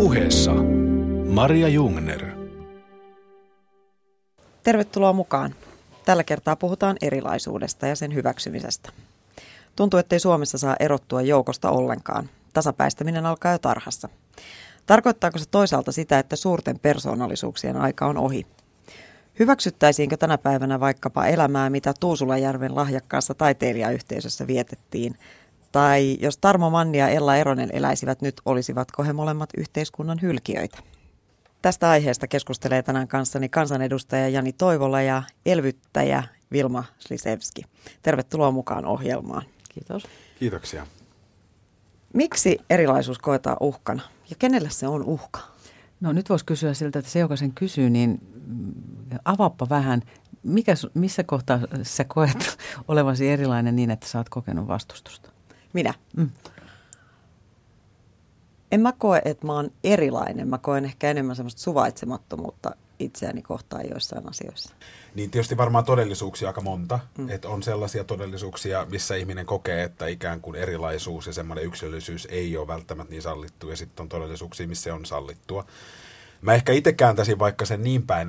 Puheessa Maria Jungner. Tervetuloa mukaan. Tällä kertaa puhutaan erilaisuudesta ja sen hyväksymisestä. Tuntuu, ettei Suomessa saa erottua joukosta ollenkaan. Tasapäistäminen alkaa jo tarhassa. Tarkoittaako se toisaalta sitä, että suurten persoonallisuuksien aika on ohi? Hyväksyttäisiinkö tänä päivänä vaikkapa elämää, mitä Tuusulajärven lahjakkaassa taiteilijayhteisössä vietettiin? Tai jos Tarmo Manni ja Ella Eronen eläisivät nyt, olisivatko he molemmat yhteiskunnan hylkiöitä? Tästä aiheesta keskustelee tänään kanssani kansanedustaja Jani Toivola ja elvyttäjä Vilma Slisevski. Tervetuloa mukaan ohjelmaan. Kiitos. Kiitoksia. Miksi erilaisuus koetaan uhkana ja kenelle se on uhka? No nyt voisi kysyä siltä, että se joka sen kysyy, niin avaappa vähän. Missä kohtaa sä koet olevasi erilainen niin, että sä oot kokenut vastustusta? Minä? En mä koe, että mä oon erilainen. Mä koen ehkä enemmän semmoista suvaitsemattomuutta itseäni kohtaan joissain asioissa. Niin tietysti varmaan todellisuuksia aika monta. Että on sellaisia todellisuuksia, missä ihminen kokee, että ikään kuin erilaisuus ja semmoinen yksilöllisyys ei ole välttämättä niin sallittu. Ja sitten on todellisuuksia, missä se on sallittua. Mä ehkä itse kääntäisin vaikka sen niin päin,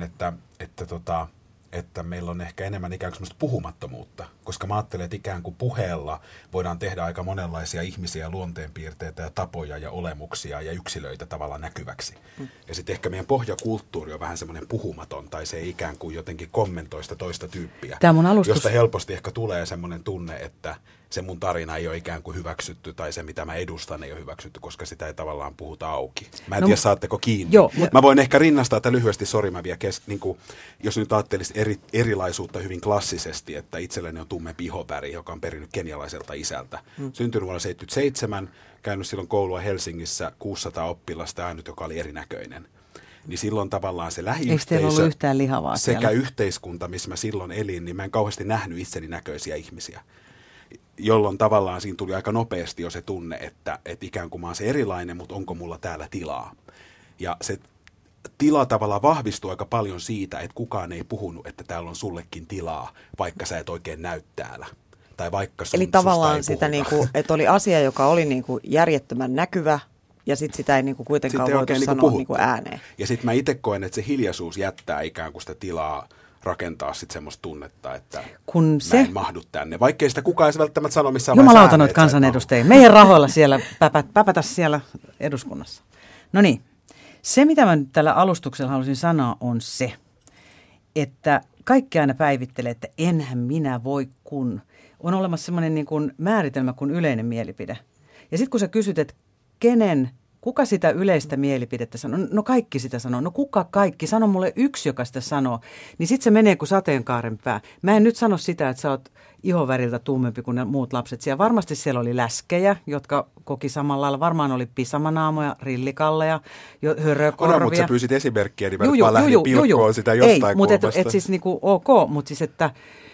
että meillä on ehkä enemmän ikään kuin semmoista puhumattomuutta, koska mä ajattelen, että ikään kuin puheella voidaan tehdä aika monenlaisia ihmisiä, luonteenpiirteitä ja tapoja ja olemuksia ja yksilöitä tavallaan näkyväksi. Ja sitten ehkä meidän pohjakulttuuri on vähän semmoinen puhumaton, tai se ei ikään kuin jotenkin kommentoi sitä toista tyyppiä, josta helposti ehkä tulee semmoinen tunne, että se mun tarina ei ole ikään kuin hyväksytty, tai se mitä mä edustan ei ole hyväksytty, koska sitä ei tavallaan puhuta auki. Mä en tiedä, saatteko kiinni. Joo, mä voin ehkä rinnastaa tätä lyhyesti, mä vielä niin kuin, jos nyt ajattelisi erilaisuutta hyvin klassisesti, että itselleni on tumme pihoväri, joka on perinnyt kenialaiselta isältä. Syntynyt vuonna 1977, käynyt silloin koulua Helsingissä, 600 oppilasta, ainut joka oli erinäköinen. Niin silloin tavallaan se lähiyhteisö sekä yhteiskunta, missä mä silloin elin, niin mä en kauheasti nähnyt itseni näköisiä ihmisiä. Jolloin tavallaan siinä tuli aika nopeasti jo se tunne, että ikään kuin mä oon se erilainen, mutta onko mulla täällä tilaa. Ja se tila tavallaan vahvistui aika paljon siitä, että kukaan ei puhunut, että täällä on sullekin tilaa, vaikka sä et oikein näy täällä. Tai vaikka eli tavallaan sitä, niinku, että oli asia, joka oli niinku järjettömän näkyvä, ja sitten sitä ei niinku kuitenkaan voitu sanoa niinku ääneen. Ja sitten mä itse koen, että se hiljaisuus jättää ikään kuin sitä tilaa rakentaa sitten semmoista tunnetta, että mä en mahdu tänne. Vaikkei sitä kukaan ei välttämättä sano missään vaiheessa. Jumalauta noita kansanedustajia. Meidän rahoilla siellä päpätä siellä eduskunnassa. No niin, se mitä mä nyt tällä alustuksella halusin sanoa on se, että kaikki aina päivittelee, että enhän minä voi kun. On olemassa semmoinen niin kuin määritelmä kuin yleinen mielipide. Ja sitten kun sä kysyt, että kuka sitä yleistä mielipidettä sanoo? No kaikki sitä sanoo. No kuka kaikki? Sano mulle yksi, joka sitä sanoo. Niin sitten se menee kuin sateenkaaren pää. Mä en nyt sano sitä, että sä oot ihoväriltä tummempi kuin ne muut lapset. Siellä varmasti siellä oli läskejä, jotka koki samalla lailla. Varmaan oli pisamanaamoja, rillikalleja, hörökorvia. Mutta sä pyysit esimerkkiä, niin mä vaan lähdin pilkkoon sitä jostain kulmasta. Ei, mutta siis niinku ok, mutta siis että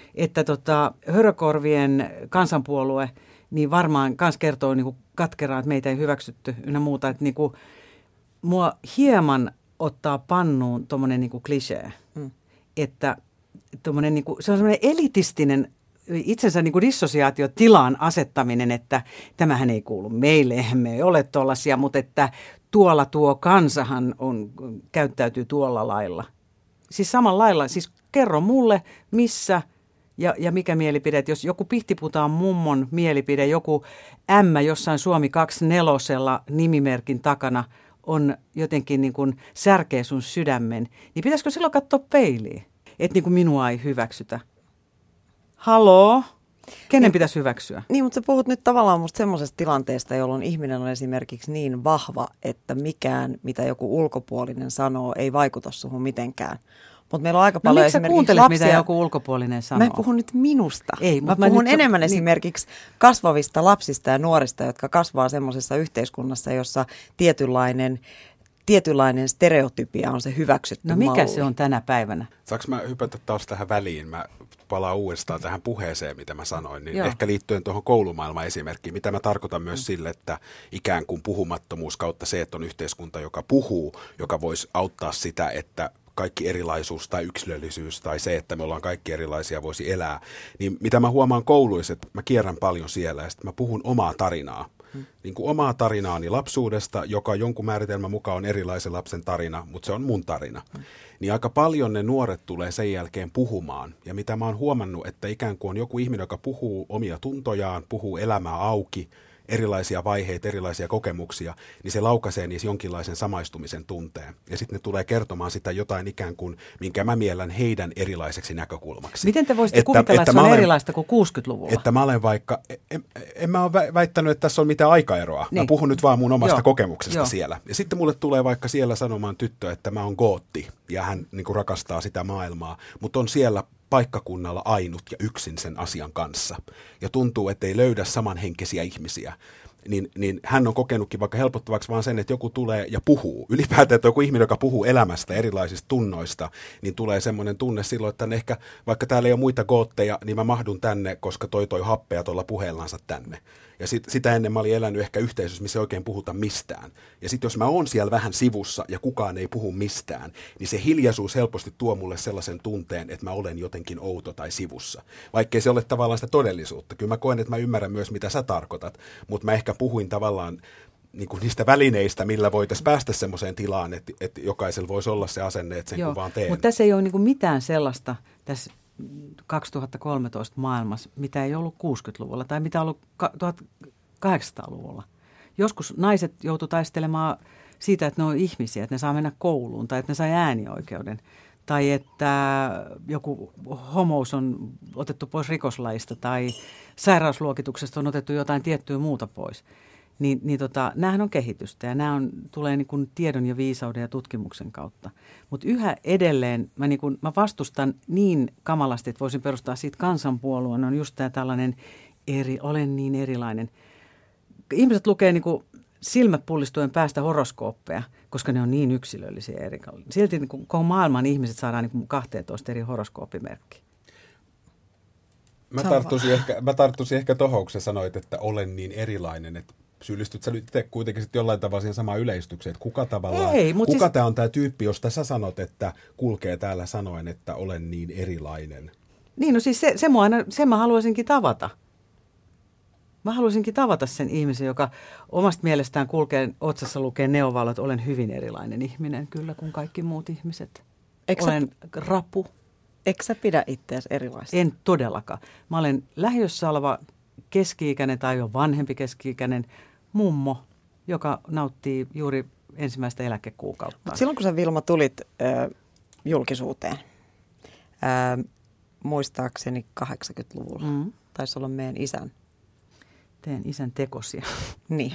hörökorvien kansanpuolue niin varmaan kans kertoo niinku katkeraan, että meitä ei hyväksytty ynnä muuta. Että niinku, mua hieman ottaa pannuun tommonen niinku klisee, että tommonen niinku, se on semmoinen elitistinen itsensä niinku dissosiaatiotilaan asettaminen, että tämähän ei kuulu meille, eihän me ei ole tollaisia, mutta että tuolla tuo kansahan käyttäytyy tuolla lailla. Siis samalla lailla, siis kerro mulle, missä ja mikä mielipide, että jos joku Pihtiputaan mummon mielipide, joku ämmä jossain Suomi 24 nimimerkin takana on jotenkin niin kuin särkee sun sydämen, niin pitäisikö silloin katsoa peiliin, että niin kuin minua ei hyväksytä? Haloo? Kenen pitäisi hyväksyä? Niin, mutta sä puhut nyt tavallaan musta semmoisesta tilanteesta, jolloin ihminen on esimerkiksi niin vahva, että mikään, mitä joku ulkopuolinen sanoo, ei vaikuta suhun mitenkään. Mutta meillä on aika paljon esimerkiksi lapsia. Mitä joku ulkopuolinen sanoo? Mä en puhu nyt minusta. Ei, mä puhun enemmän esimerkiksi kasvavista lapsista ja nuorista, jotka kasvaa semmoisessa yhteiskunnassa, jossa tietynlainen stereotypia on se hyväksytty malli. No mikä se on tänä päivänä? Saanko mä hypätä taas tähän väliin? Mä palaan uudestaan tähän puheeseen, mitä mä sanoin. Niin Joo. ehkä liittyen tuohon koulumaailman esimerkkiin, mitä mä tarkoitan myös sille, että ikään kuin puhumattomuus kautta se, että on yhteiskunta, joka puhuu, joka voisi auttaa sitä, että kaikki erilaisuus tai yksilöllisyys tai se, että me ollaan kaikki erilaisia, voisi elää. Niin mitä mä huomaan kouluissa, että mä kierrän paljon siellä ja sitten mä puhun omaa tarinaa. niin kuin omaa tarinaani lapsuudesta, joka jonkun määritelmän mukaan on erilaisen lapsen tarina, mutta se on mun tarina. Niin aika paljon ne nuoret tulee sen jälkeen puhumaan. Ja mitä mä oon huomannut, että ikään kuin on joku ihminen, joka puhuu omia tuntojaan, puhuu elämää auki, erilaisia vaiheita, erilaisia kokemuksia, niin se laukaisee niissä jonkinlaisen samaistumisen tunteen. Ja sitten ne tulee kertomaan sitä jotain ikään kuin, minkä mä miellän heidän erilaiseksi näkökulmaksi. Miten te voisitte kuvitella, että se on erilaista kuin 60-luvulla? Että mä olen vaikka, en mä ole väittänyt, että tässä on mitään aikaeroa. Niin. Mä puhun nyt vaan mun omasta kokemuksesta siellä. Ja sitten mulle tulee vaikka siellä sanomaan tyttö, että mä oon gootti, ja hän niin kuin rakastaa sitä maailmaa, mutta on siellä paikkakunnalla ainut ja yksin sen asian kanssa. Ja tuntuu, että ei löydä samanhenkisiä ihmisiä. Niin hän on kokenutkin vaikka helpottavaksi vaan sen, että joku tulee ja puhuu. Ylipäätään, että joku ihminen, joka puhuu elämästä, erilaisista tunnoista, niin tulee semmoinen tunne silloin, että ehkä vaikka täällä ei ole muita gootteja, niin mä mahdun tänne, koska toi happea tuolla puheellansa tänne. Ja sitä ennen mä olin elänyt ehkä yhteisössä, missä ei oikein puhuta mistään. Ja sitten jos mä oon siellä vähän sivussa ja kukaan ei puhu mistään, niin se hiljaisuus helposti tuo mulle sellaisen tunteen, että mä olen jotenkin outo tai sivussa. Vaikkei se ole tavallaan sitä todellisuutta. Kyllä mä koen, että mä ymmärrän myös, mitä sä tarkoitat, mutta mä ehkä puhuin tavallaan niin kuin niistä välineistä, millä voitaisiin päästä semmoiseen tilaan, että jokaisella voisi olla se asenne, että sen kun vaan teen. Mutta tässä ei ole niin kuin mitään sellaista tässä 2013 maailmassa, mitä ei ollut 60-luvulla tai mitä ollut 1800-luvulla. Joskus naiset joutu taistelemaan siitä, että ne on ihmisiä, että ne saa mennä kouluun tai että ne sai äänioikeuden. Tai että joku homous on otettu pois rikoslaista tai sairausluokituksesta on otettu jotain tiettyä muuta pois. Näähän on kehitystä ja tulee niin kuin tiedon ja viisauden ja tutkimuksen kautta. Mutta yhä edelleen mä vastustan niin kamalasti, että voisin perustaa siitä kansanpuolueen, on just tämä tällainen olen niin erilainen. Ihmiset lukee niin kuin silmät pullistuen päästä horoskooppeja, koska ne on niin yksilöllisiä eri. Silti niin kuin koko maailman ihmiset saadaan niin kuin 12 eri horoskooppimerkkiä. Mä tarttuisin ehkä tohon, kun sä sanoit, että olen niin erilainen, että syyllistyt sä nyt itse kuitenkin jollain tavalla siihen samaan yleistykseen, että kuka tämä on tämä tyyppi, josta sä sanot, että kulkee täällä sanoen, että olen niin erilainen? Niin, no siis se mä haluaisinkin tavata. Mä haluaisinkin tavata sen ihmisen, joka omasta mielestään otsassa lukee neovalot, että olen hyvin erilainen ihminen, kyllä, kuin kaikki muut ihmiset. Olen rapu. Eikö sä pidä itseäsi erilaisena? En todellakaan. Mä olen lähiössä oleva keski-ikäinen tai jo vanhempi keski-ikäinen mummo, joka nauttii juuri ensimmäistä eläkekuukautta. Mut silloin kun sä, Vilma, tulit julkisuuteen, muistaakseni 80-luvulla, taisi olla meidän isän. Teen isän tekosia. Niin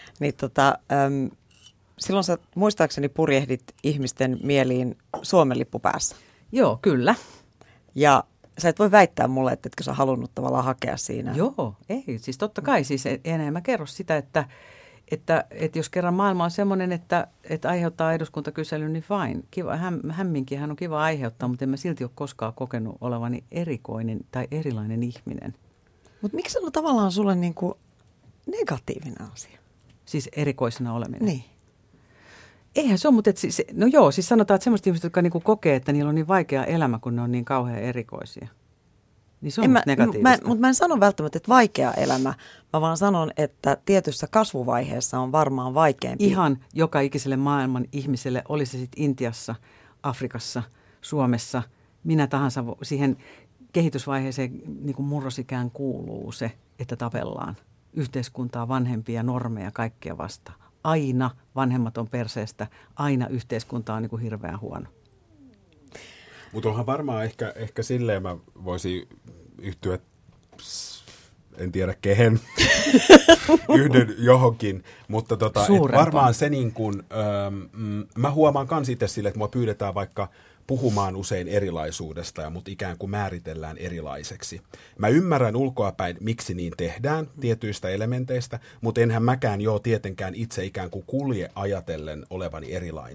silloin sä muistaakseni purjehdit ihmisten mieliin Suomen lippu päässä. Joo, kyllä. Ja sä et voi väittää mulle, että etkö sä halunnut tavallaan hakea siinä. Joo, ei. Siis totta kai. Siis enää mä kerro sitä, että jos kerran maailma on semmoinen, että aiheuttaa eduskuntakyselyn, niin fine. Kiva, hämminkin hän on kiva aiheuttaa, mutta en mä silti ole koskaan kokenut olevani erikoinen tai erilainen ihminen. Mutta miksi se on tavallaan sulle niin kuin negatiivinen asia? Siis erikoisena oleminen? Niin. Eihän se ole, mutta siis sanotaan, että sellaiset ihmiset, jotka niinku kokee, että niillä on niin vaikea elämä, kun ne on niin kauhean erikoisia. Niin se on negatiivista. Mutta mä en sano välttämättä, että vaikea elämä. Mä vaan sanon, että tietyssä kasvuvaiheessa on varmaan vaikeampi. Ihan joka ikiselle maailman ihmiselle, oli se sitten Intiassa, Afrikassa, Suomessa, minä tahansa siihen kehitysvaiheeseen niin kuin murrosikään kuuluu se, että tapellaan yhteiskuntaa, vanhempia, normeja, kaikkea vastaan. Aina vanhemmat on perseestä, aina yhteiskunta on niin kuin hirveän huono. Mutta onhan varmaan ehkä silleen mä voisin yhtyä, en tiedä kehen, yhdyn johonkin, mutta varmaan se niin kuin, mä huomaan kans itse sille, että mua pyydetään vaikka puhumaan usein erilaisuudesta ja mut ikään kuin määritellään erilaiseksi. Mä ymmärrän ulkoapäin, miksi niin tehdään tietyistä elementeistä, mutta enhän mäkään tietenkään itse ikään kuin kulje ajatellen olevani erilainen.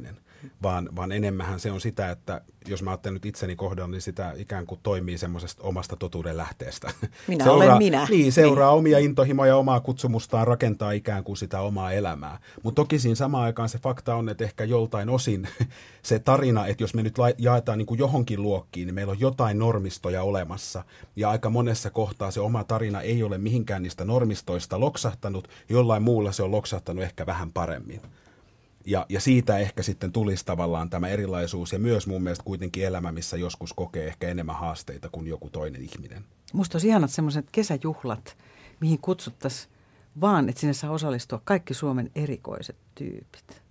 vaan enemmänhän se on sitä, että jos mä ajattelen nyt itseni kohdalla, niin sitä ikään kuin toimii semmoisesta omasta totuuden lähteestä. Minä olen minä. Niin, seuraa omia intohimoja, omaa kutsumustaan, rakentaa ikään kuin sitä omaa elämää. Mutta toki siinä samaan aikaan se fakta on, että ehkä joltain osin se tarina, että jos me nyt jaetaan niin kuin johonkin luokkiin, niin meillä on jotain normistoja olemassa. Ja aika monessa kohtaa se oma tarina ei ole mihinkään niistä normistoista loksahtanut, jollain muulla se on loksahtanut ehkä vähän paremmin. Ja siitä ehkä sitten tulisi tavallaan tämä erilaisuus ja myös mun mielestä kuitenkin elämä, missä joskus kokee ehkä enemmän haasteita kuin joku toinen ihminen. Musta olisi ihanat semmoiset kesäjuhlat, mihin kutsuttaisiin vaan, että sinne saa osallistua kaikki Suomen erikoiset tyypit.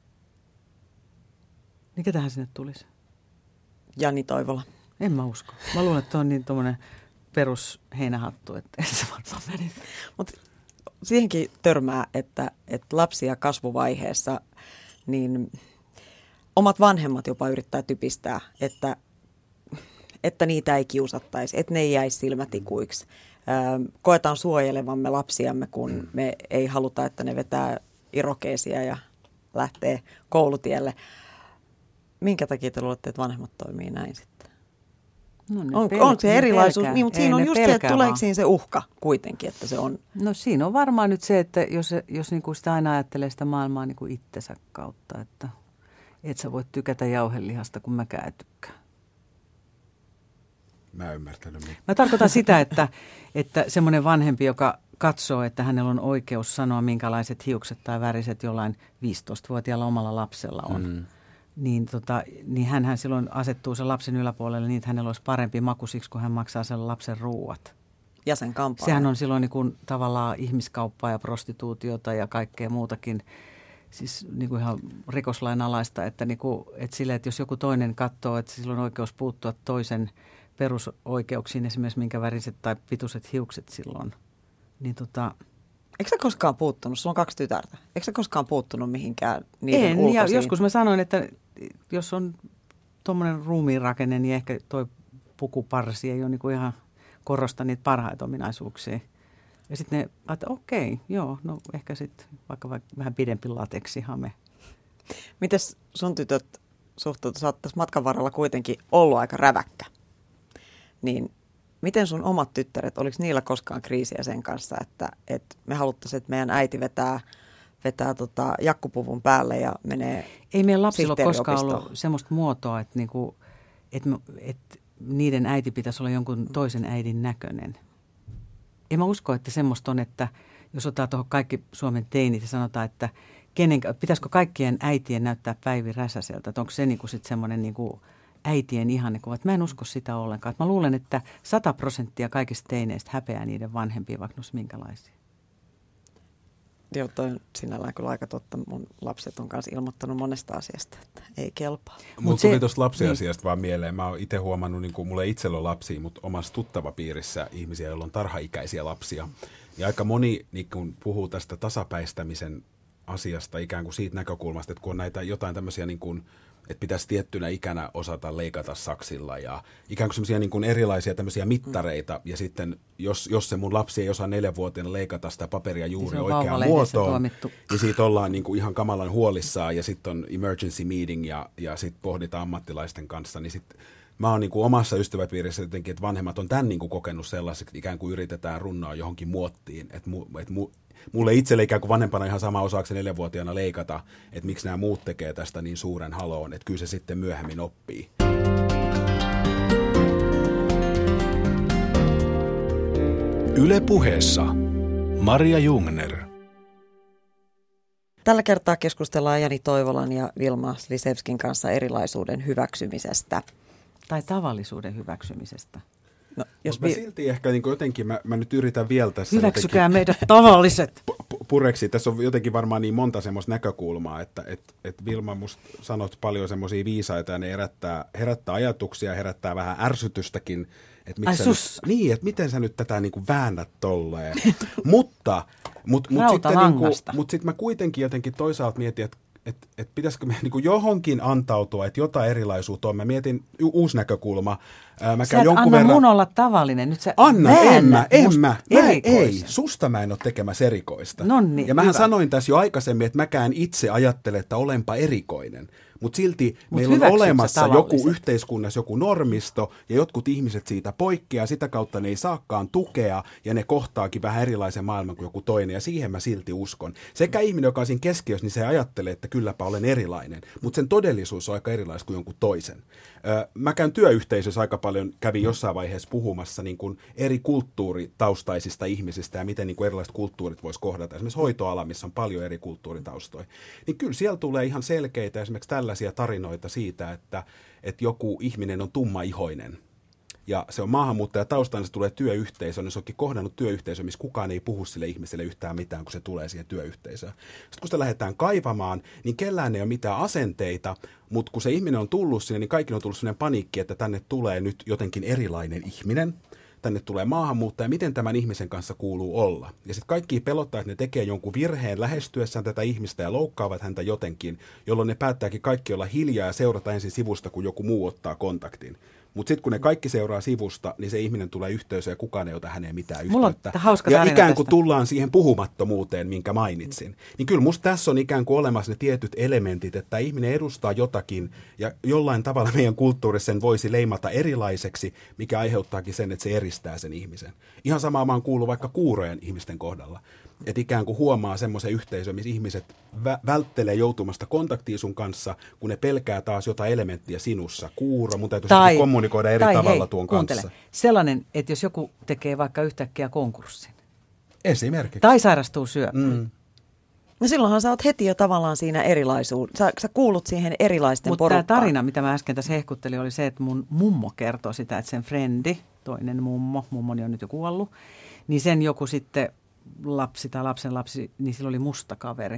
Niin ketähän sinne tulisi? Jani Toivola. En mä usko. Mä luulen, että on niin tommoinen perus heinähattu, että ei se varmaan menisi. Mutta siihenkin törmää, että lapsia kasvuvaiheessa, niin omat vanhemmat jopa yrittää typistää, että niitä ei kiusattaisi, että ne ei jäisi silmätikuiksi. Koetaan suojelevamme lapsiamme, kun me ei haluta, että ne vetää irokeesia ja lähtee koulutielle. Minkä takia te luulette, että vanhemmat toimii näin sitten? No on se erilaisuus, niin, mutta siinä on just se, että tuleeko siinä se uhka kuitenkin, että se on. No siinä on varmaan nyt se, että jos niin kuin sitä aina ajattelee sitä maailmaa niin kuin itsensä kautta, että et sä voit tykätä jauhelihasta, kun mäkään tykkään. Mä en ymmärtänyt. Mä tarkoitan sitä, että semmoinen vanhempi, joka katsoo, että hänellä on oikeus sanoa, minkälaiset hiukset tai väriset jollain 15-vuotiaalla omalla lapsella on. Niin hänhän silloin asettuu sen lapsen yläpuolelle niin, että hänellä olisi parempi maku siksi, kun hän maksaa sen lapsen ruuat. Ja sen kampaajan. Sehän on silloin niin kuin tavallaan ihmiskauppaa ja prostituutiota ja kaikkea muutakin, siis niin kuin ihan rikoslain alaista, että, niin kuin, että sille, että jos joku toinen katsoo, että sillä on oikeus puuttua toisen perusoikeuksiin, esimerkiksi minkä väriset tai pituiset hiukset silloin, niin Eikö sä koskaan puuttunut? Sulla on 2 tytärtä. Eikö sä koskaan puuttunut mihinkään niiden ulkoisiin? Ja joskus mä sanoin, että jos on tuommoinen ruumiinrakenne, niin ehkä toi pukuparsi ei ole niinku ihan korosta niitä parhaita ominaisuuksia. Ja sitten ne että okei, joo, no ehkä sitten vaikka vähän pidempi lateksihame. Mites sun tytöt suhtautuvat? Sä oot tässä matkan varrella kuitenkin ollut aika räväkkä. Niin miten sun omat tyttäret, oliko niillä koskaan kriisiä sen kanssa, että me haluttaisiin, että meidän äiti vetää jakkupuvun päälle ja menee Ei meidän lapsilla ole koskaan ollut semmoista muotoa, että niiden äiti pitäisi olla jonkun toisen äidin näköinen. En mä usko, että semmoista on, että jos otetaan tuohon kaikki Suomen teinit ja sanotaan, että pitäisikö kaikkien äitien näyttää Päivi Räsäseltä, että onko se niinku sitten semmoinen niinku äitien ihannekuva. Mä en usko sitä ollenkaan. Mä luulen, että 100% kaikista teineistä häpeää niiden vanhempia, vaikka ne minkälaisia. Joo, toi on sinällään kyllä aika totta. Mun lapset on kanssa ilmoittanut monesta asiasta, että ei kelpaa. Mulla tuli tuosta lapsiasiasta vaan mieleen. Mä oon itse huomannut, niin kuin mulla ei itsellä ole lapsia, mutta omassa tuttavapiirissä ihmisiä, joilla on tarhaikäisiä lapsia. Ja aika moni niin kun puhuu tästä tasapäistämisen asiasta ikään kuin siitä näkökulmasta, että kun on näitä jotain tämmöisiä niin kuin että pitäisi tiettynä ikänä osata leikata saksilla ja ikään kuin semmoisia niin kuin erilaisia tämmöisiä mittareita. Ja sitten jos se mun lapsi ei osaa 4-vuotiaana leikata sitä paperia juuri oikeaan muotoon, niin siitä ollaan niin kuin ihan kamalan huolissaan ja sitten on emergency meeting ja sitten pohditaan ammattilaisten kanssa. Niin sitten mä oon niin kuin omassa ystäväpiirissä jotenkin, että vanhemmat on tämän niin kuin kokenut sellaiseksi, että ikään kuin yritetään runnoa johonkin muottiin, että mulle itselle ikään kuin vanhempana ihan sama osaako 4-vuotiaana leikata, että miksi nämä muut tekee tästä niin suuren haloon, että kyllä se sitten myöhemmin oppii. Yle Puheessa Maria Jungner. Tällä kertaa keskustellaan Jani Toivolan ja Vilma Slisevskin kanssa erilaisuuden hyväksymisestä. Tai tavallisuuden hyväksymisestä. No, jos mä silti ehkä niin jotenkin, mä nyt yritän vielä tässä hyväksykää meidät tavalliset. Pureksi. Tässä on jotenkin varmaan niin monta semmoista näkökulmaa, että Vilma, musta sanot paljon semmoisia viisaita ja ne herättää ajatuksia, herättää vähän ärsytystäkin. Että miten sä nyt tätä niin kuin väännät tolleen. Mutta sitten mä kuitenkin jotenkin toisaalta mietin, että pitäisikö me niin johonkin antautua, että jotain erilaisuutta on. Mä mietin uusi näkökulma. Sä et anna mun olla tavallinen. Nyt sä ei. Susta mä en ole tekemässä erikoista. Nonni, ja mähän sanoin tässä jo aikaisemmin, että mäkään itse ajattelen, että olenpa erikoinen. Mutta silti meillä on olemassa joku yhteiskunnassa joku normisto, ja jotkut ihmiset siitä poikkeaa, sitä kautta ne ei saakaan tukea, ja ne kohtaakin vähän erilaisen maailman kuin joku toinen, ja siihen mä silti uskon. Sekä ihminen, joka on siinä keskiössä, niin se ajattelee, että kylläpä olen erilainen, mutta sen todellisuus on aika erilainen kuin jonkun toisen. Mä käyn työyhteisössä aika paljon, kävin jossain vaiheessa puhumassa niin kuin eri kulttuuritaustaisista ihmisistä, ja miten niin kuin erilaiset kulttuurit voisi kohdata. Esimerkiksi hoitoala, missä on paljon eri kulttuuritaustoja. Niin kyllä siellä tulee ihan selkeitä esimerkiksi tällaisia tarinoita siitä, että joku ihminen on tummaihoinen. Ja se on maahanmuuttajataustaan, se tulee työyhteisöön, niin se onkin kohdannut työyhteisö, missä kukaan ei puhu sille ihmiselle yhtään mitään, kun se tulee siihen työyhteisöön. Sitten kun sitä lähdetään kaivamaan, niin kellään ei ole mitään asenteita, mutta kun se ihminen on tullut sinne, niin kaikilla on tullut sellainen paniikki, että tänne tulee nyt jotenkin erilainen ihminen. Tänne tulee maahanmuuttaja, miten tämän ihmisen kanssa kuuluu olla. Ja sitten kaikki pelottaa, että ne tekee jonkun virheen lähestyessään tätä ihmistä ja loukkaavat häntä jotenkin, jolloin ne päättääkin kaikki olla hiljaa ja seurata ensin sivusta, kun joku muu ottaa kontaktin. Mutta sitten kun ne kaikki seuraa sivusta, niin se ihminen tulee yhteisöön ja kukaan ei ota häneen mitään yhteyttä. Ja ikään kuin tullaan siihen puhumattomuuteen, minkä mainitsin. Niin kyllä musta tässä on ikään kuin olemassa ne tietyt elementit, että ihminen edustaa jotakin ja jollain tavalla meidän kulttuurissa sen voisi leimata erilaiseksi, mikä aiheuttaakin sen, että se eristää sen ihmisen. Ihan samaa mä oon kuullut vaikka kuurojen ihmisten kohdalla. Että ikään kuin huomaa semmoisen yhteisön, missä ihmiset välttelee joutumasta kontaktiin sun kanssa, kun ne pelkää taas jotain elementtiä sinussa. Kuuro, mun täytyy kommunikoida eri tavalla tuon kanssa. Sellainen, että jos joku tekee vaikka yhtäkkiä konkurssin. Esimerkiksi. Tai sairastuu syöpään. No silloinhan sä oot heti jo tavallaan siinä erilaisuudessa. Sä kuulut siihen erilaisten porukkaan. Mutta tämä tarina, mitä mä äsken tässä hehkuttelin, oli se, että mun mummo kertoi sitä, että sen frendi, toinen mummoni on nyt jo kuollut, niin sen joku sitten lapsi tai lapsenlapsi, niin sillä oli musta kaveri.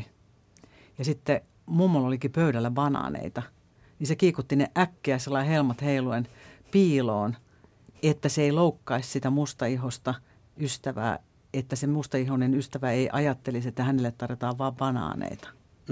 Ja sitten mummolla olikin pöydällä banaaneita. Niin se kiikutti ne äkkiä sellainen helmat heiluen piiloon, että se ei loukkaisi sitä mustaihosta ystävää, että se mustaihoinen ystävä ei ajattelisi, että hänelle tarjotaan vaan banaaneita.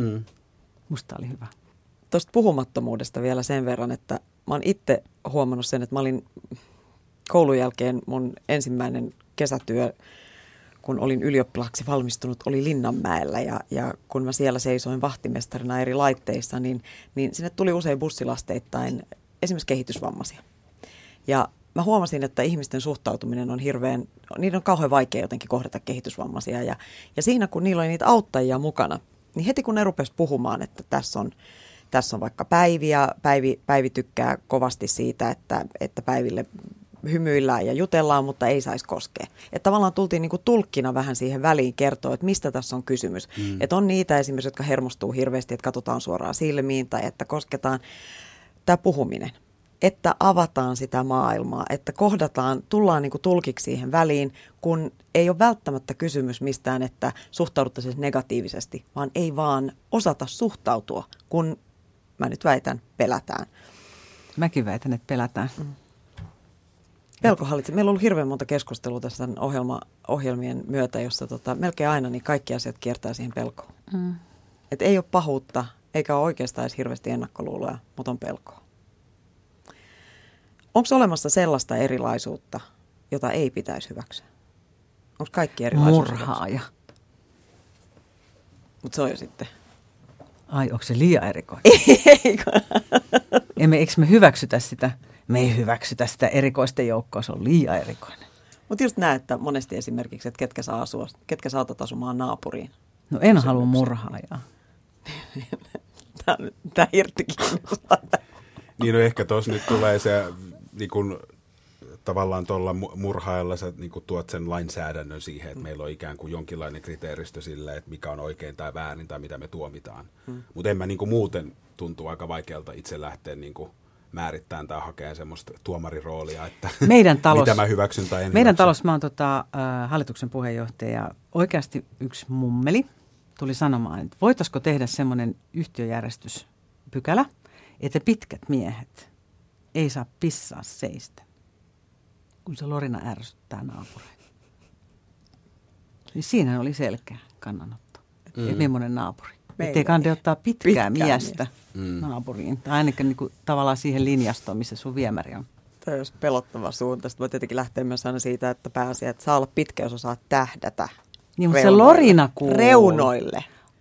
Musta oli hyvä. Tuosta puhumattomuudesta vielä sen verran, että mä oon itse huomannut sen, että mä olin koulun jälkeen mun ensimmäinen kesätyö, kun olin ylioppilaaksi valmistunut, oli Linnanmäellä ja kun mä siellä seisoin vahtimestarina eri laitteissa, niin sinne tuli usein bussilasteittain esimerkiksi kehitysvammaisia. Ja mä huomasin, että ihmisten suhtautuminen on niiden on kauhean vaikea jotenkin kohdata kehitysvammaisia. Ja siinä kun niillä oli niitä auttajia mukana, niin heti kun ne rupesi puhumaan, että tässä on vaikka Päivi ja Päivi tykkää kovasti siitä, että Päiville hymyillään ja jutellaan, mutta ei saisi koskea. Että tavallaan tultiin niin kuin tulkkina vähän siihen väliin kertoa, että mistä tässä on kysymys. Että on niitä esimerkiksi, jotka hermostuu hirveästi, että katsotaan suoraan silmiin tai että kosketaan. Tämä puhuminen, että avataan sitä maailmaa, että tullaan niin kuin tulkiksi siihen väliin, kun ei ole välttämättä kysymys mistään, että suhtauduttaisiin negatiivisesti, vaan ei vaan osata suhtautua, kun mä nyt väitän, pelätään. Mäkin väitän, että pelätään. Pelkohallitse. Meillä on ollut hirveän monta keskustelua tässä ohjelmien myötä, jossa melkein aina niin kaikki asiat kiertää siihen pelkoon. Et ei ole pahuutta, eikä ole oikeastaan edes hirveästi ennakkoluuloja, mutta on pelkoa. Onko olemassa sellaista erilaisuutta, jota ei pitäisi hyväksyä? Onko kaikki erilaisuus murhaaja. Mutta se on jo sitten. Ai, onko se liian erikoinen? Eikö me hyväksytä sitä? Me ei hyväksytä sitä erikoisten joukkoa, se on liian erikoinen. Mutta just näet, että monesti esimerkiksi, että ketkä saatat asumaan naapuriin. No en halua murhaajaa. Tämä hirtti kiinnostaa. Niin no ehkä tuossa nyt tulee se, niin kun, tavallaan tuolla murhaajalla sä niin kun tuot sen lainsäädännön siihen, että meillä on ikään kuin jonkinlainen kriteeristö sille, että mikä on oikein tai väärin tai mitä me tuomitaan. Mutta en mä niin kun muuten tuntuu aika vaikealta itse lähteä niin kun määrittämään tai hakemaan semmoista tuomariroolia, että mitä mä hyväksyn tai en Meidän talossa mä oon hallituksen puheenjohtaja ja oikeasti yksi mummeli tuli sanomaan, että voitaisiko tehdä semmoinen yhtiöjärjestyspykälä, että pitkät miehet ei saa pissaa seistä, kun se lorina ärsyttää naapureita. Niin siinä oli selkeä kannanotto, että millainen naapuri. Että ei kannata ottaa pitkää miestä naapuriin. Tai ainakin niin kuin, tavallaan siihen linjastoon, missä sun viemäri on. Tämä olisi pelottava suunta. Sitten voi tietenkin lähteä myös aina siitä, että pääasiat saa olla pitkä, jos osaa tähdätä. Niin, mutta se lorina kuuluu. Reunoille.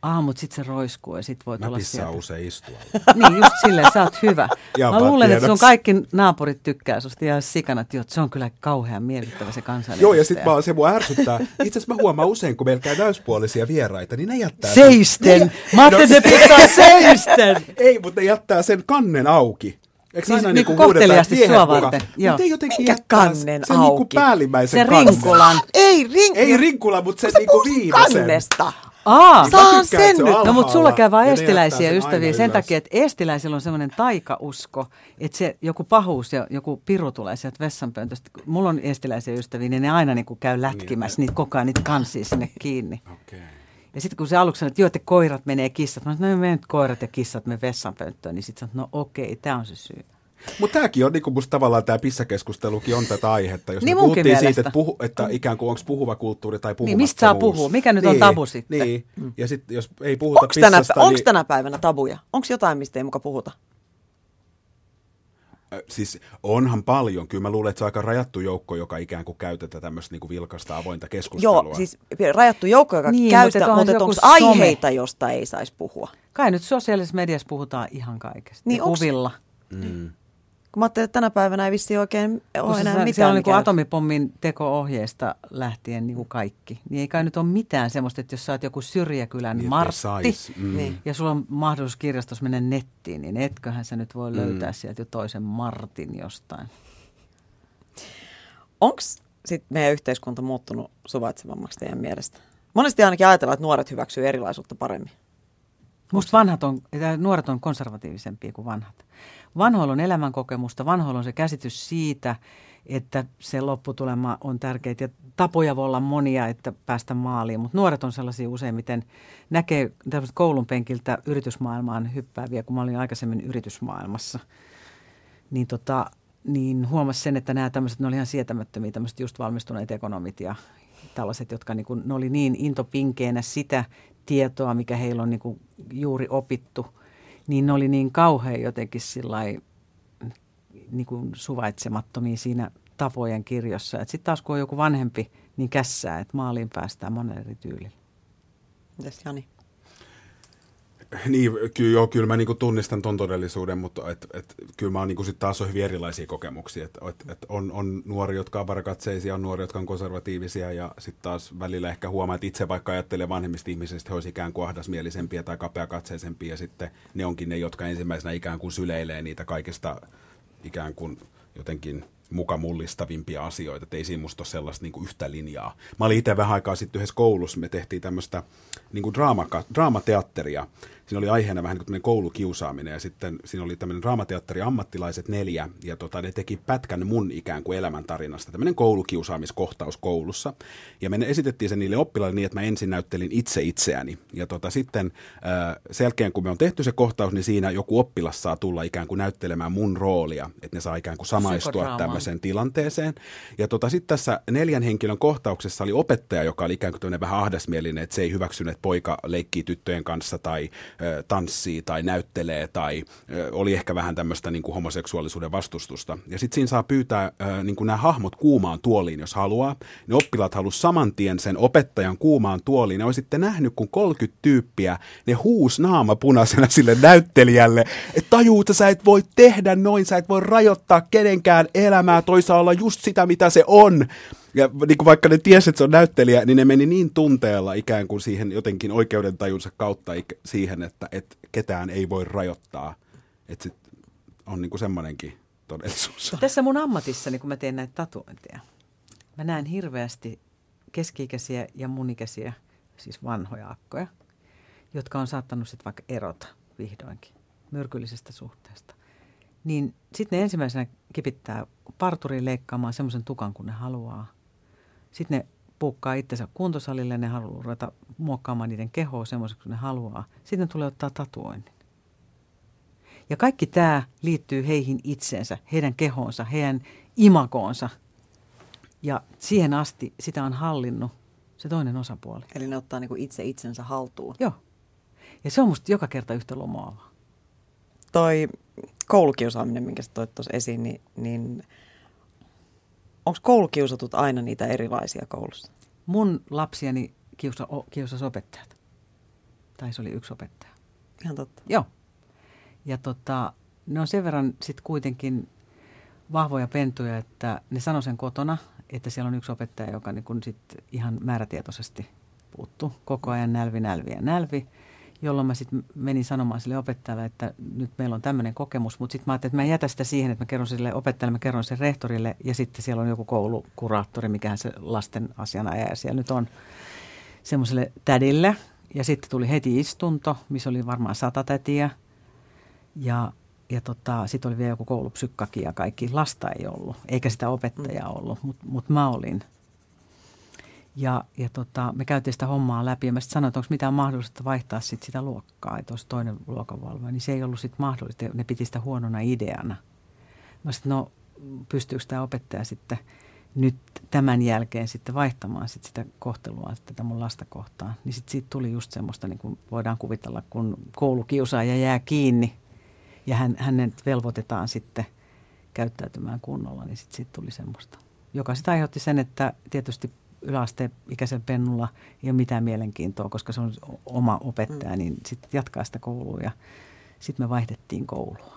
Mutta sit se roiskuu ja sit voit Mä olla pissaan sieltä. usein istua. Niin, just silleen, sä oot hyvä. Ihan Mä luulen, että sun tiedoksi. kaikki naapurit tykkää susta ja sikanat, että se on kyllä kauhean miellyttävä se kansanedustaja. Joo, ja sitten se mua ärsyttää. Itse asiassa mä huomaan usein, kun meillä käy täyspuolisia vieraita, niin ne jättää... Seisten! Mä ajattelin, että ne pitää seisten! Ei, mutta ne jättää sen kannen auki. Eikö Siis aina niinku huudetaan, kohteliaasti että sua miehet varten, mukaan? joo. Mutta ei jotenkin Mikä jättää kannen se niinku auki? päällimmäisen Se kannen. rinkulan. Ei rinkula, mutta se Onko niinku puhut viimeisen. kannesta? Aa! Saan tykkään, sen että se on nyt. alhaalla, No mutta sulla käy vaan ja ne eestiläisiä jättää sen ystäviä aina sen ylös. takia, että eestiläisillä on semmoinen taikausko, että se joku pahuus ja joku piru tulee sieltä vessanpöntöstä. Mulla on eestiläisiä ystäviä, niin ne aina niin kuin käy lätkimässä niitä koko ajan, niitä kansia sinne kiinni. Okei. Ja sitten kun se aluksi sanoi, että joo, että koirat menee kissat. Mä sanoin, no me nyt koirat ja kissat me vessanpönttöön, niin sitten sanoin, no okei, tämä on se syy. Mutta tämäkin on niinku musta tavallaan tämä pissakeskustelukin on tätä aihetta. Jos Niin me munkin puhuttiin siitä, mielestä. että ikään kuin onko puhuva kulttuuri tai Niin, puhumattomuus. mistä saa puhua? Mikä nyt on tabu sitten? Niin, ja sitten jos ei puhuta pissasta, Onko niin... tänä päivänä tabuja? Onko jotain, mistä ei muka puhuta? Siis onhan paljon. Kyllä mä luulen, että se on aika rajattu joukko, joka ikään kuin käytetään tämmöistä niinku vilkasta avointa keskustelua. Joo, siis rajattu joukko, joka Niin, käyttää, mutta mutta onhan onko joku some. aiheita, josta ei saisi puhua? Kai nyt sosiaalisessa mediassa puhutaan ihan kaikesta. Niin Ja onks- kuvilla. Kun mä ajattelin, että tänä päivänä ei vissiin oikein ole enää mitään. Siellä on niin kuin mikä- atomipommin teko-ohjeesta lähtien niin kuin kaikki. Niin ei kai nyt ole mitään semmoista, että jos sä oot joku Syrjäkylän Niin, ettei Martti sais. Niin. ja sulla on mahdollisuus kirjastossa mennä nettiin, niin etköhän sä nyt voi löytää sieltä jo toisen Martin jostain. Onko sitten meidän yhteiskunta muuttunut suvaitsevammaksi teidän mielestä? Monesti ainakin ajatellaan, että nuoret hyväksyy erilaisuutta paremmin. Musta nuoret on konservatiivisempia kuin vanhat. Vanhoilla on elämänkokemusta, vanhoilla on se käsitys siitä, että se lopputulema on tärkeä. Ja tapoja voi olla monia, että päästä maaliin, mutta nuoret on sellaisia useimmiten, näkee tämmöistä koulun penkiltä yritysmaailmaan hyppääviä, kun mä olin aikaisemmin yritysmaailmassa. Niin huomasi sen, että nämä tämmöiset, ne oli ihan sietämättömiä, tämmöiset just valmistuneet ekonomit ja tällaiset, jotka niin kuin, ne oli niin intopinkeenä sitä tietoa, mikä heillä on niin kuin juuri opittu, niin ne oli niin kauhean jotenkin sillai, niin kuin suvaitsemattomia siinä tapojen kirjossa. Sitten taas kun on joku vanhempi, niin kässää, että maaliin päästään monella eri tyylillä. Mitäs Jani? Niin, kyllä mä niinku tunnistan ton todellisuuden, mutta kyllä mä oon niinku sit taas on hyvin erilaisia kokemuksia. On nuoria, jotka on varakatseisia, on nuoria, jotka on konservatiivisia ja sitten taas välillä ehkä huomaa, että itse vaikka ajattelee vanhemmista ihmisistä, he olisi ikään kuin ahdasmielisempiä tai kapeakatseisempia ja sitten ne onkin ne, jotka ensimmäisenä ikään kuin syleilee niitä kaikista ikään kuin jotenkin muka mullistavimpia asioita, että ei siinä musta ole sellaista niin kuin yhtä linjaa. Mä olin itse vähän aikaa sitten yhdessä koulussa, me tehtiin tämmöistä niin kuin draamateatteria. Siinä oli aiheena vähän niin kuin koulukiusaaminen ja sitten siinä oli tämmöinen draamateatteri ammattilaiset 4 ja ne teki pätkän mun ikään kuin elämäntarinasta, tämmöinen koulukiusaamiskohtaus koulussa. Ja me esitettiin se niille oppilaille niin, että mä ensin näyttelin itse itseäni ja sitten sen jälkeen kun me on tehty se kohtaus, niin siinä joku oppilas saa tulla ikään kuin näyttelemään mun roolia, että ne saa ikään kuin samaistua tämmöiseen tilanteeseen. Ja sitten tässä 4 henkilön kohtauksessa oli opettaja, joka oli ikään kuin tämmöinen vähän ahdasmielinen, että se ei hyväksynyt, että poika leikkii tyttöjen kanssa tai tanssii tai näyttelee tai oli ehkä vähän tämmöistä niin kuin homoseksuaalisuuden vastustusta. Ja sitten siinä saa pyytää niin kuin nämä hahmot kuumaan tuoliin, jos haluaa. Ne oppilaat halusivat saman tien sen opettajan kuumaan tuoliin. Ne olisitte nähnyt, kun 30 tyyppiä, ne huusi naama punaisena sille näyttelijälle, että tajuuta, sä et voi tehdä noin, sä et voi rajoittaa kenenkään elämää, toi saa olla just sitä, mitä se on. Ja niin kuin vaikka ne tiesi, että se on näyttelijä, niin ne meni niin tunteella ikään kuin siihen jotenkin oikeudentajunsa kautta siihen, että ketään ei voi rajoittaa. Että sit on niin kuin semmoinenkin todellisuus. Tässä mun ammatissani, kun mä teen näitä tatuointeja, mä näen hirveästi keski-ikäisiä ja mun ikäisiä, siis vanhoja akkoja, jotka on saattanut sitten vaikka erota vihdoinkin myrkyllisestä suhteesta. Niin sitten ne ensimmäisenä kipittää parturiin leikkaamaan semmoisen tukan, kun ne haluaa. Sitten ne puukkaa itsensä kuntosalille, ne haluaa ruveta muokkaamaan niiden kehoa semmoiseksi, kun ne haluaa. Sitten ne tulee ottaa tatuoinnin. Ja kaikki tämä liittyy heihin itseensä, heidän kehoonsa, heidän imagoonsa. Ja siihen asti sitä on hallinnut se toinen osapuoli. Eli ne ottaa niinku itse itsensä haltuun. Joo. Ja se on musta joka kerta yhtä lumoavaa. Toi koulukiusaaminen, minkä sä toit tuossa esiin, niin onko koulukiusatut aina niitä erilaisia koulussa? Mun lapsiani kiusasi opettajat. Tai se oli yksi opettaja. Ihan totta. Joo. Ja ne on sen verran sitten kuitenkin vahvoja pentuja, että ne sanoi sen kotona, että siellä on yksi opettaja, joka niin kun sit ihan määrätietoisesti puuttuu. Koko ajan nälvi, jolloin mä sitten menin sanomaan sille opettajalle, että nyt meillä on tämmöinen kokemus, mutta sitten mä ajattelin, että mä en jätä sitä siihen, että mä kerron sille opettajalle, mä kerron sen rehtorille ja sitten siellä on joku koulukuraattori, mikähän se lasten asianajaja siellä nyt on, semmoiselle tädille. Ja sitten tuli heti istunto, missä oli varmaan 100 tätiä ja sitten oli vielä joku koulupsykkakin ja kaikki. Lasta ei ollut, eikä sitä opettajaa ollut, mutta mä olin. Ja me käytiin sitä hommaa läpi ja mä sitten sanoin, että onko mitään mahdollista vaihtaa sitä luokkaa, että olisi toinen luokanvalvoja. Niin se ei ollut sitten mahdollista, ne piti sitä huonona ideana. Mä sitten, no pystyykö tämä opettaja sitten nyt tämän jälkeen sitten vaihtamaan sitä kohtelua tätä mun lasta kohtaan. Niin sitten siitä tuli just semmoista, niin kuin voidaan kuvitella, kun koulukiusaaja jää kiinni ja hänet velvoitetaan sitten käyttäytymään kunnolla, niin sitten siitä tuli semmoista. Joka sitten aiheutti sen, että tietysti yläasteikäisen pennulla ei ole mitään mielenkiintoa, koska se on oma opettaja, niin sitten jatkaa sitä koulua ja sitten me vaihdettiin koulua.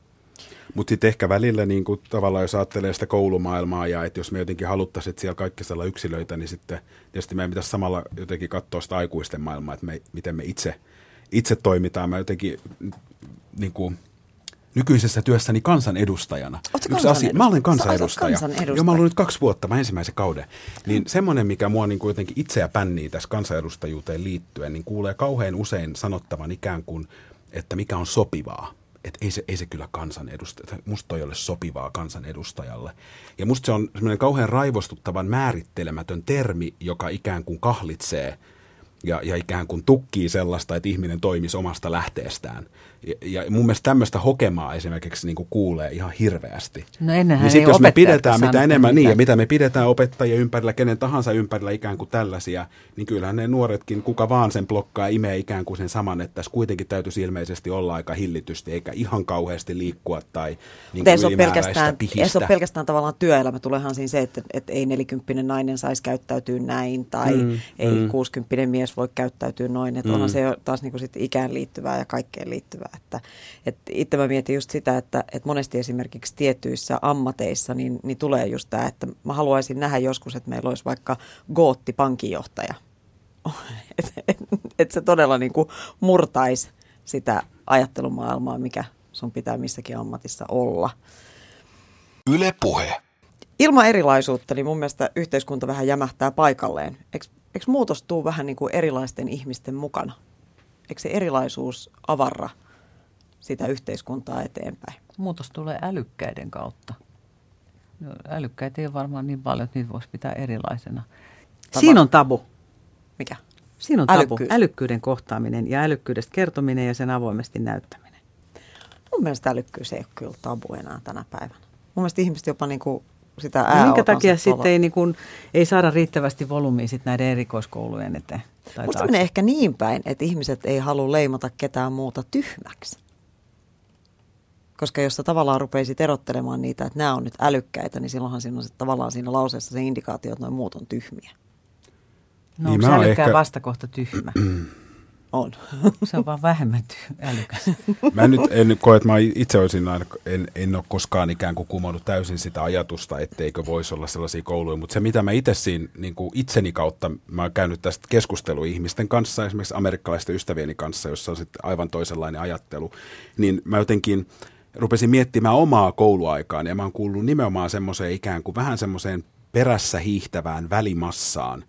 Mutta sitten ehkä välillä niin kun, tavallaan, jos ajattelee sitä koulumaailmaa ja että jos me jotenkin haluttaisiin, että siellä kaikki siellä yksilöitä, niin sitten tietysti meidän pitäisi samalla jotenkin katsoa sitä aikuisten maailmaa, että miten me itse toimitaan. Mä jotenkin niin kuin, nykyisessä työssäni kansanedustajana. Mä olen kansanedustaja. Joo, mä olen nyt 2 vuotta, mä ensimmäisen kauden. Niin semmoinen, mikä mua niin kuin jotenkin itseä pännii tässä kansanedustajuuteen liittyen, niin kuulee kauhean usein sanottavan ikään kuin, että mikä on sopivaa. Että ei se kyllä kansanedustaja, musta toi ei ole sopivaa kansanedustajalle. Ja musta se on semmoinen kauhean raivostuttavan määrittelemätön termi, joka ikään kuin kahlitsee ja ikään kuin tukkii sellaista, että ihminen toimisi omasta lähteestään. Ja mun mielestä tämmöistä hokemaa esimerkiksi niin kuin kuulee ihan hirveästi. No ennenhän niin sitten jos me pidetään mitä enemmän niin, ja mitä me pidetään opettajien ympärillä, kenen tahansa ympärillä ikään kuin tällaisia, niin kyllähän ne nuoretkin, kuka vaan sen blokkaa, imee ikään kuin sen saman, että tässä kuitenkin täytyisi ilmeisesti olla aika hillitysti, eikä ihan kauheasti liikkua tai niin kuin ylimääräistä pihistä. Ei se ole pelkästään tavallaan työelämä, tuleehan siinä se, että ei 40 nainen saisi käyttäytyä näin, tai ei 60 mies voi käyttäytyä noin, että onhan se taas niin kuin sit ikään liittyvää ja kaikkeen liittyvää. Että itse mä mietin just sitä, että monesti esimerkiksi tietyissä ammateissa niin tulee just tämä, että mä haluaisin nähdä joskus, että meillä olisi vaikka gootti-pankinjohtaja. Että se todella niin kuin murtaisi sitä ajattelumaailmaa, mikä sun pitää missäkin ammatissa olla. Yle Puhe. Ilman erilaisuutta, niin mun mielestä yhteiskunta vähän jämähtää paikalleen. Eikö muutos tule vähän niin kuin erilaisten ihmisten mukana? Eikö se erilaisuus avarra sitä yhteiskuntaa eteenpäin? Muutos tulee älykkäiden kautta. Älykkäitä ei ole varmaan niin paljon, että niitä voisi pitää erilaisena. Siinä on tabu. Mikä? Siinä on tabu. Älykkyyden kohtaaminen ja älykkyydestä kertominen ja sen avoimesti näyttäminen. Mun mielestä älykkyys ei ole kyllä tabu enää tänä päivänä. Mun mielestä ihmiset jopa niin kuin sitä minkä takia sitten ei saada riittävästi volyymia näiden erikoiskoulujen eteen? Musta menee ehkä niin päin, että ihmiset ei halua leimata ketään muuta tyhmäksi. Koska jos sä tavallaan rupeisit erottelemaan niitä, että nämä on nyt älykkäitä, niin silloinhan siinä on tavallaan siinä lauseessa se indikaatio, että nuo muut on tyhmiä. No onko se älykkää vastakohta tyhmä? On. Se on vaan vähemmän älykäs. Mä nyt en koe, että mä itse olisin en ole koskaan ikään kuin kumonnut täysin sitä ajatusta, etteikö voisi olla sellaisia kouluja, mutta se mitä mä itse siinä niin kuin itseni kautta, mä oon käynyt tästä keskustelua ihmisten kanssa, esimerkiksi amerikkalaisten ystävieni kanssa, jossa on sitten aivan toisenlainen ajattelu, niin mä jotenkin rupesin miettimään omaa kouluaikaan ja mä oon kuullut nimenomaan semmoiseen ikään kuin vähän semmoiseen perässä hiihtävään välimassaan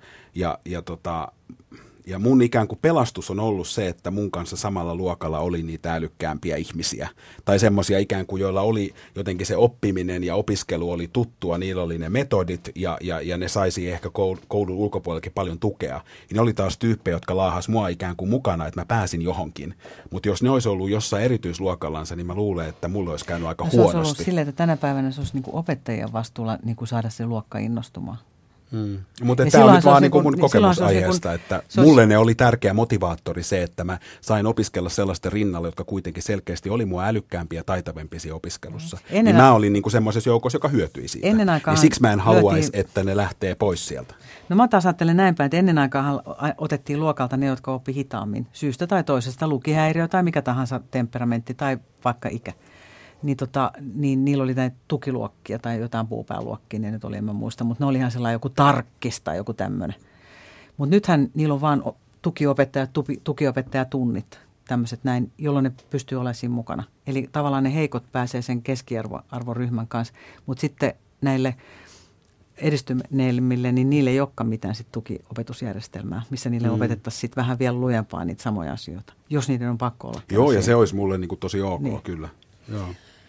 ja mun ikään kuin pelastus on ollut se, että mun kanssa samalla luokalla oli niitä älykkäämpiä ihmisiä. Tai semmoisia ikään kuin, joilla oli jotenkin se oppiminen ja opiskelu oli tuttua, niillä oli ne metodit ja ne saisi ehkä koulun ulkopuolellakin paljon tukea. Ja ne oli taas tyyppejä, jotka laahas mua ikään kuin mukana, että mä pääsin johonkin. Mutta jos ne olisi ollut jossain erityisluokallansa, niin mä luulen, että mulla olisi käynyt aika huonosti. Se olisi ollut silleen, että tänä päivänä se olisi niin kuin opettajien vastuulla niin kuin saada se luokka innostumaan. Mutta Ja tämä on silloin nyt se on vaan se niin kun- mun niin silloin se on se kokemusaiheesta, kun- että se olisi- mulle ne oli tärkeä motivaattori se, että mä sain opiskella sellaisten rinnalla, jotka kuitenkin selkeästi oli mua älykkäämpiä ja taitavampia siinä opiskelussa. Ennen- Niin mä olin niin kuin semmoisessa joukossa, joka hyötyi siitä. Ennen aikaan niin siksi mä en haluaisi, lyötiin- että ne lähtee pois sieltä. No mä taas ajattelen näin päin, että ennen aikaa otettiin luokalta ne, jotka oppi hitaammin syystä tai toisesta, lukihäiriö tai mikä tahansa temperamentti tai vaikka ikä. Niin niillä oli näitä tukiluokkia tai jotain puupääluokkia, ne nyt oli, en mä muista, mutta ne oli ihan sellainen joku tarkkis tai joku tämmöinen. Mutta nythän niillä on vaan tukiopettajatunnit, tämmöiset näin, jolloin ne pystyy olemaan siinä mukana. Eli tavallaan ne heikot pääsee sen keskiarvoryhmän kanssa, mutta sitten näille edistyneille, niin niille ei olekaan mitään sit tukiopetusjärjestelmää, missä niille opetettaisiin sit vähän vielä lujempaa niitä samoja asioita, jos niiden on pakko olla. Joo, ja se olisi mulle niin kuin tosi ok, Niin. kyllä. Joo.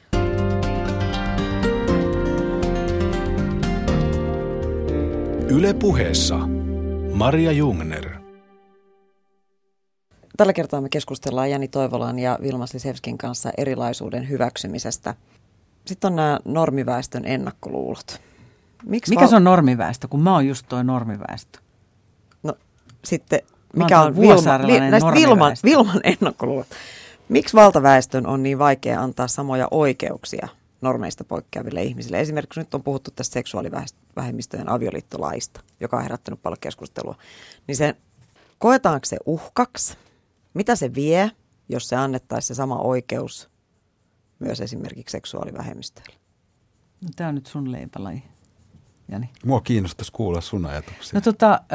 Yle Puheessa Maria Jungner. Tällä kertaa me keskustellaan Jani Toivolan ja Vilmas Lisevskin kanssa erilaisuuden hyväksymisestä. Sitten on nämä normiväestön ennakkoluulot. Mikä se on normiväestö, kun mä oon just toi normiväestö? No sitten, Mä mikä oon on vuosisairaalainen näistä normiväestö. Vilman ennakkoluulot? Miksi valtaväestön on niin vaikea antaa samoja oikeuksia normeista poikkeaville ihmisille? Esimerkiksi nyt on puhuttu tästä seksuaalivähemmistöjen avioliittolaista, joka on herättänyt paljon keskustelua. Niin se, koetaanko se uhkaksi? Mitä se vie, jos se annettaisiin se sama oikeus myös esimerkiksi seksuaalivähemmistöille? No, tää on nyt sun leipälaji, Jani. Mua kiinnostaisi kuulla sun ajatuksia. No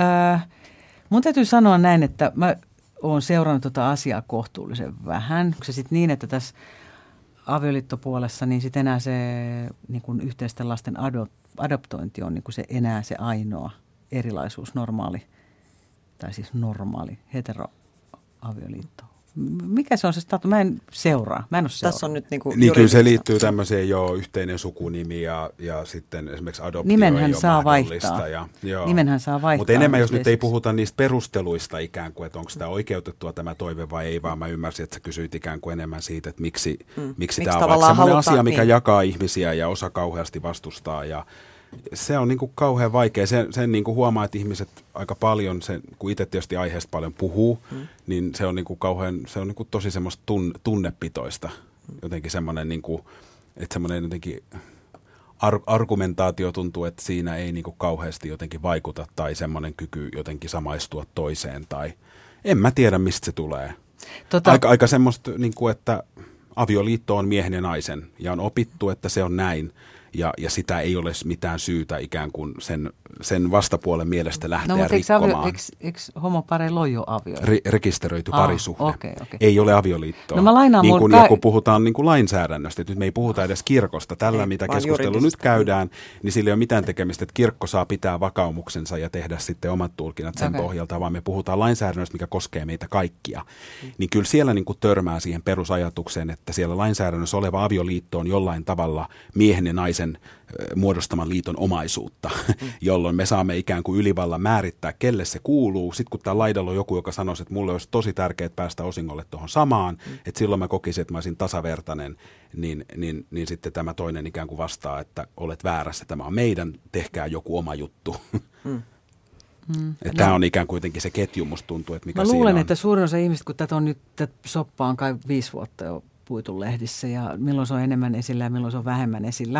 mun täytyy sanoa näin, että mä oon seurannut tota asiaa kohtuullisen vähän. Onko se sitten niin, että tässä avioliittopuolessa, niin sitten enää se niin kun yhteisten lasten adoptointi on niin kun se enää se ainoa erilaisuus, normaali, tai siis normaali heteroavioliitto. Mikä se on se status? Mä en seuraa. Mä en ole seurannut. Tässä on nyt Niin kyllä se juridista. liittyy tämmöiseen yhteinen sukunimi ja sitten esimerkiksi adoptio Nimenhän ei ole saa mahdollista. vaihtaa. Joo. Nimenhän saa vaihtaa. Mutta enemmän, jos nyt ei yleisesti. puhuta niistä perusteluista ikään kuin, että onko tämä oikeutettua tämä toive vai ei, vaan mä ymmärsin, että sä kysyit ikään kuin enemmän siitä, että miksi tämä on vaikka tavallaan semmoinen halutaan, asia, mikä niin. jakaa ihmisiä ja osa kauheasti vastustaa ja se on niin kuin kauhean vaikea. Sen niin kuin huomaa, että ihmiset aika paljon, kun itse tietysti aiheesta paljon puhuu, niin se on niin kuin kauhean, se on niin kuin tosi semmoista tunnepitoista. Jotenkin semmoinen, niin kuin, että semmoinen jotenkin argumentaatio tuntuu, että siinä ei niin kuin kauheasti jotenkin vaikuta tai semmoinen kyky jotenkin samaistua toiseen tai en mä tiedä, mistä se tulee. Aika semmoista, niin kuin, että avioliitto on miehen ja naisen ja on opittu, että se on näin. Ja sitä ei ole mitään syytä ikään kuin sen vastapuolen mielestä lähteä rikkomaan. Eikö homopareilla ole jo avio? Rekisteröity parisuhde. Okay. Ei ole avioliittoa. No mä lainaan niin mun kuin, ja kun puhutaan niin kuin lainsäädännöstä, että nyt me ei puhuta edes kirkosta. Tällä, Ei, mitä vaan keskustelu nyt juridista. käydään, niin sillä ei ole mitään tekemistä, että kirkko saa pitää vakaumuksensa ja tehdä sitten omat tulkinnat sen pohjalta, vaan me puhutaan lainsäädännöstä, mikä koskee meitä kaikkia. Niin kyllä siellä niin kuin törmää siihen perusajatukseen, että siellä lainsäädännössä oleva avioliitto on jollain tavalla miehen ja naisen muodostaman liiton omaisuutta, jolloin me saamme ikään kuin ylivallan määrittää, kelle se kuuluu. Sitten kun täällä laidalla on joku, joka sanoisi, että mulle olisi tosi tärkeää päästä osingolle tuohon samaan, että silloin mä kokisin, että mä olisin tasavertainen, niin sitten tämä toinen ikään kuin vastaa, että olet väärässä, tämä on meidän, tehkää joku oma juttu. Tämä on ikään kuin kuitenkin se ketju, musta tuntuu, että mikä Mä siinä luulen, on. että suurin osa ihmisistä, kun tätä on nyt, tätä soppaa on kai 5 vuotta jo puitu lehdissä ja milloin se on enemmän esillä ja milloin se on vähemmän esillä,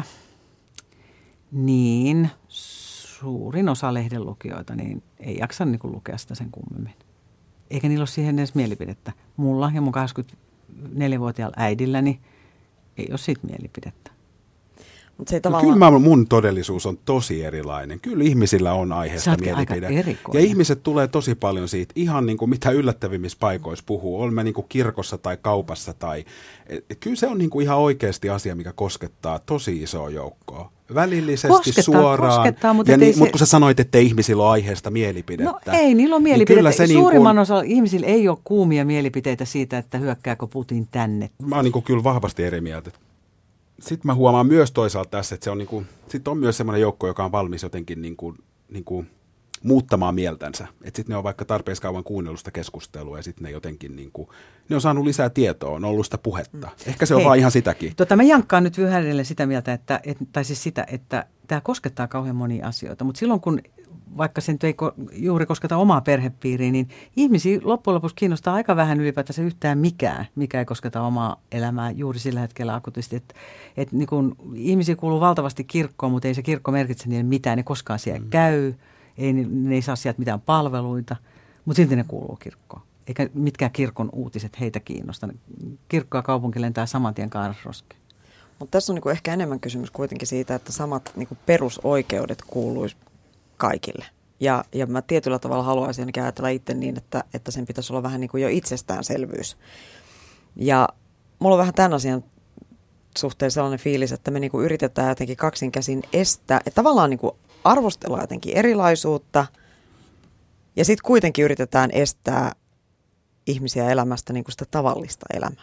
niin suurin osa lehdenlukijoita niin ei jaksa niin kuin lukea sitä sen kummemmin. Eikä niillä ole siihen edes mielipidettä. Mulla ja mun 24-vuotiaalla äidilläni ei ole siitä mielipidettä. Mutta se ei No tavallaan... kyllä mun todellisuus on tosi erilainen. Kyllä ihmisillä on aiheesta Sä ootkin aika mielipide. erikoinen. Ja ihmiset tulee tosi paljon siitä, ihan niin kuin mitä yllättävimmissä paikoissa puhuu. Olemme niin kuin kirkossa tai kaupassa. Kyllä se on niin kuin ihan oikeasti asia, mikä koskettaa tosi isoa joukkoa. Välillisesti, suoraan. Mutta kun sä sanoit, että ihmisillä on aiheesta mielipidettä. No ei, niillä on mielipidettä. Niin suurimman osalla ihmisillä ei ole kuumia mielipiteitä siitä, että hyökkääkö Putin tänne. Mä oon niin kuin kyllä vahvasti eri mieltä. Sitten mä huomaan myös toisaalta tässä, että se on, sit on myös semmoinen joukko, joka on valmis jotenkin muuttamaan mieltänsä. Että sitten ne on vaikka tarpeeksi kauan kuunnellut sitä keskustelua ja sitten ne jotenkin, ne on saanut lisää tietoa, on ollut sitä puhetta. Ehkä se on vaan ihan sitäkin. Mä jankkaan nyt vähän edelleen sitä mieltä, että tämä koskettaa kauhean monia asioita. Mutta silloin kun vaikka se nyt ei juuri kosketa omaa perhepiiriä, niin ihmisiä loppujen lopuksi kiinnostaa aika vähän ylipäätänsä yhtään mikään, mikä ei kosketa omaa elämää juuri sillä hetkellä akutisti. Et niin kun ihmisiä kuuluu valtavasti kirkkoon, mutta ei se kirkko merkitse niille mitään, ne koskaan siellä käy, ne ei saa sieltä mitään palveluita, mutta silti ne kuuluu kirkkoon. Eikä mitkään kirkon uutiset heitä kiinnosta. Kirkko ja kaupunki lentää saman tien kaarasroskeen. Mutta tässä on niinku ehkä enemmän kysymys kuitenkin siitä, että samat niinku perusoikeudet kuuluisi kaikille. Ja mä tietyllä tavalla haluaisin ainakin ajatella itse niin, että sen pitäisi olla vähän niin kuin jo itsestäänselvyys. Ja mulla on vähän tämän asian suhteen sellainen fiilis, että me niinku yritetään jotenkin kaksin käsin estää, että tavallaan niinku arvostellaan jotenkin erilaisuutta ja sitten kuitenkin yritetään estää ihmisiä elämästä niinku sitä tavallista elämää.